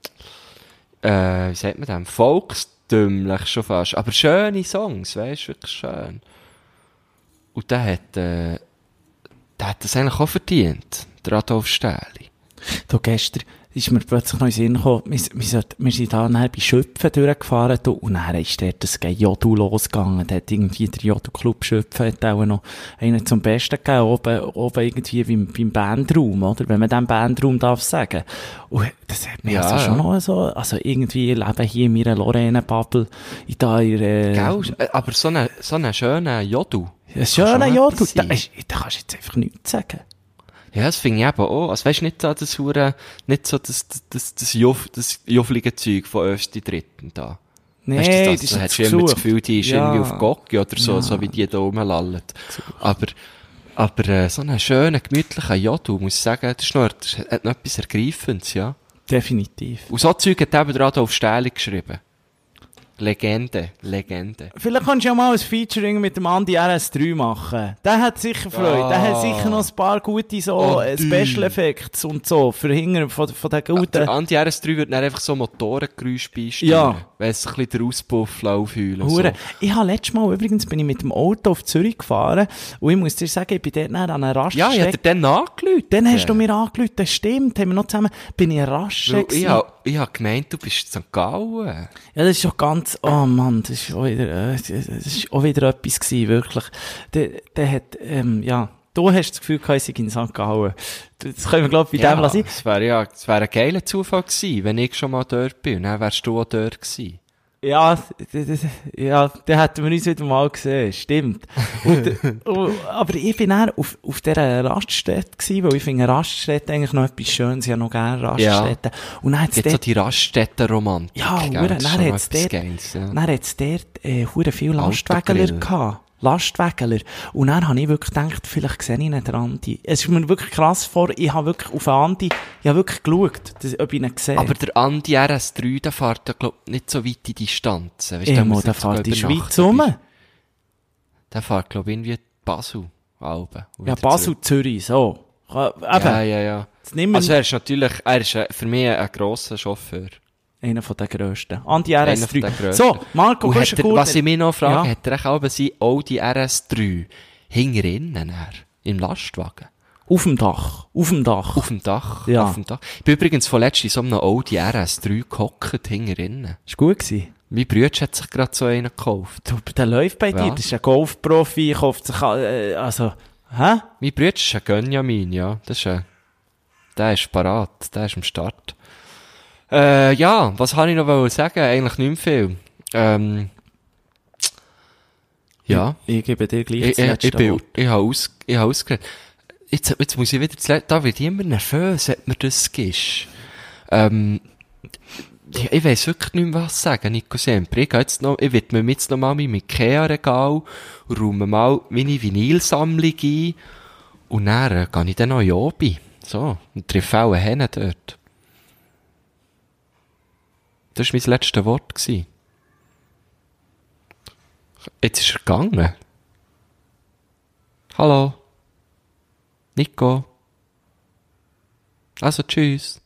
wie sagt man das, volkstümlich schon fast. Aber schöne Songs, weisst, wirklich schön. Und der hat das eigentlich auch verdient, der Adolf Stähli. Du, gestern ist mir plötzlich noch in den Sinn gekommen, wir sind da nachher bei Schöpfen durchgefahren, du, und dann ist dort das Jodel losgegangen, da hat irgendwie der Jodel-Club Schöpfen, hat auch noch einen zum Besten gegeben, oben irgendwie beim Bandraum, oder? Wenn man den Bandraum darf sagen. Und das hat mir Ja, also schon ja. noch so, also irgendwie leben hier in meiner Lorraine-Bubble, Gell? Aber so einen schönen Jodel. ein schöner schon Jodel, etwas da sein. kannst du jetzt einfach nichts sagen. Ja, das finde ich eben auch. Also weisst nicht so das Hure, nicht so das jufflige Zeug von Östi Dritten da. Nee, Weisst du, das ist da jetzt hast du immer das gesucht. Gefühl, die ist Ja. irgendwie auf Gocki oder so, Ja. so wie die da rumlallen. Aber so einen schönen, gemütlichen Jodel, muss ich sagen, das hat noch etwas Ergreifendes, ja. Definitiv. Und so Zeug hat eben der Adolf Stähli geschrieben. Legende. Vielleicht kannst du ja mal ein Featuring mit dem Andi RS3 machen. Der hat sicher Freude. Der hat sicher noch ein paar gute so Special Effects und so für hinten von den guten. Der Andi RS3 wird dann einfach so Motorengeräusche beisteuern. Ja. Wenn es ein bisschen der Auspuff aufheulen. Hure. So. Ich habe letztes Mal übrigens bin ich mit dem Auto auf Zürich gefahren und ich muss dir sagen, ich bin dort nachher an einer Ja, Raststätte. ich hab dir dann angerufen. Dann hast du mir angerufen, das stimmt, haben wir noch zusammen, bin ich an einer Weil Raststätte ich gewesen. ich hab gemeint, du bist in St. Gallen. Ja, das ist schon ganz, oh Mann, das ist auch wieder etwas gewesen, wirklich. Der hat, ja, du hast das Gefühl gehabt, ich sei in St. Gallen. Das können wir, glaube ich, bei dem lassen. das wäre ein geiler Zufall gewesen, wenn ich schon mal dort bin. Und dann wärst du auch dort gewesen. Ja, ja, dann hätten wir uns wieder mal gesehen, stimmt. Aber ich bin dann auf dieser Raststätte gewesen, weil ich finde Raststätte eigentlich noch etwas Schönes, ich habe noch gerne Raststätten. Und dann hat's Jetzt so dort, die Raststätten-Romantik. ja, gell? hure, Das ist dann schon noch hat's etwas dort, Geiles, ja. dann hat's dort, hure viel Lastwageler Autogrill. gehabt. Lastwageler. Und dann habe ich wirklich gedacht, vielleicht sehe ich nicht den Andi. Es ist mir wirklich krass vor, ich habe wirklich auf den Andi, ich habe wirklich geschaut, ob ich ihn sehe. Aber der Andi RS3, der fährt ja, glaub nicht so weit in Distanzen. Weißt, der fährt die Schweiz rum. Der fährt, glaub ich, irgendwie Basel. Alben. Und Ja, wieder Basel, zurück. Zürich, so. Eben, Ja. jetzt nehmen wir Also er ist für mich ein grosser Chauffeur. einer von den grössten. Andi Einer RS3. von den grössten. So, Marco, Und du hat hast er, gut. was ich mich noch frage, Ja. hat er auch sein Audi RS3 hinter innen im Lastwagen? Auf dem Dach. Auf dem Dach. Ja. Auf dem Dach. Ich bin übrigens vorletzt in so einem Audi RS3 gehockt hinter innen. Ist gut gewesen. Mein Bruder hat sich gerade so einen gekauft. Du, der läuft bei dir. Ja. Das ist ein Golfprofi, kauft sich, also, hä? Mein Bruder ist ein Gönjamin, ja. Der ist parat. Der ist am Start. Ja, was habe ich noch sagen? Eigentlich nicht mehr viel. Ja. Ich gebe dir gleich das letzte Wort. Ich habe ausgeredet. Jetzt muss ich wieder da wird ich immer nervös, wenn mir das gibst. Ich weiss wirklich nicht mehr, was sagen, Nico Sempre. Ich widme mir jetzt noch mal meinem Ikea-Regal und räume mal meine Vinylsammlung ein. Und dann gehe ich dann noch in Obi. So. Und treffe auch einen Hennen dort. Das war mein letztes Wort gewesen. Jetzt ist er gegangen. Hallo. Nico. Also, tschüss.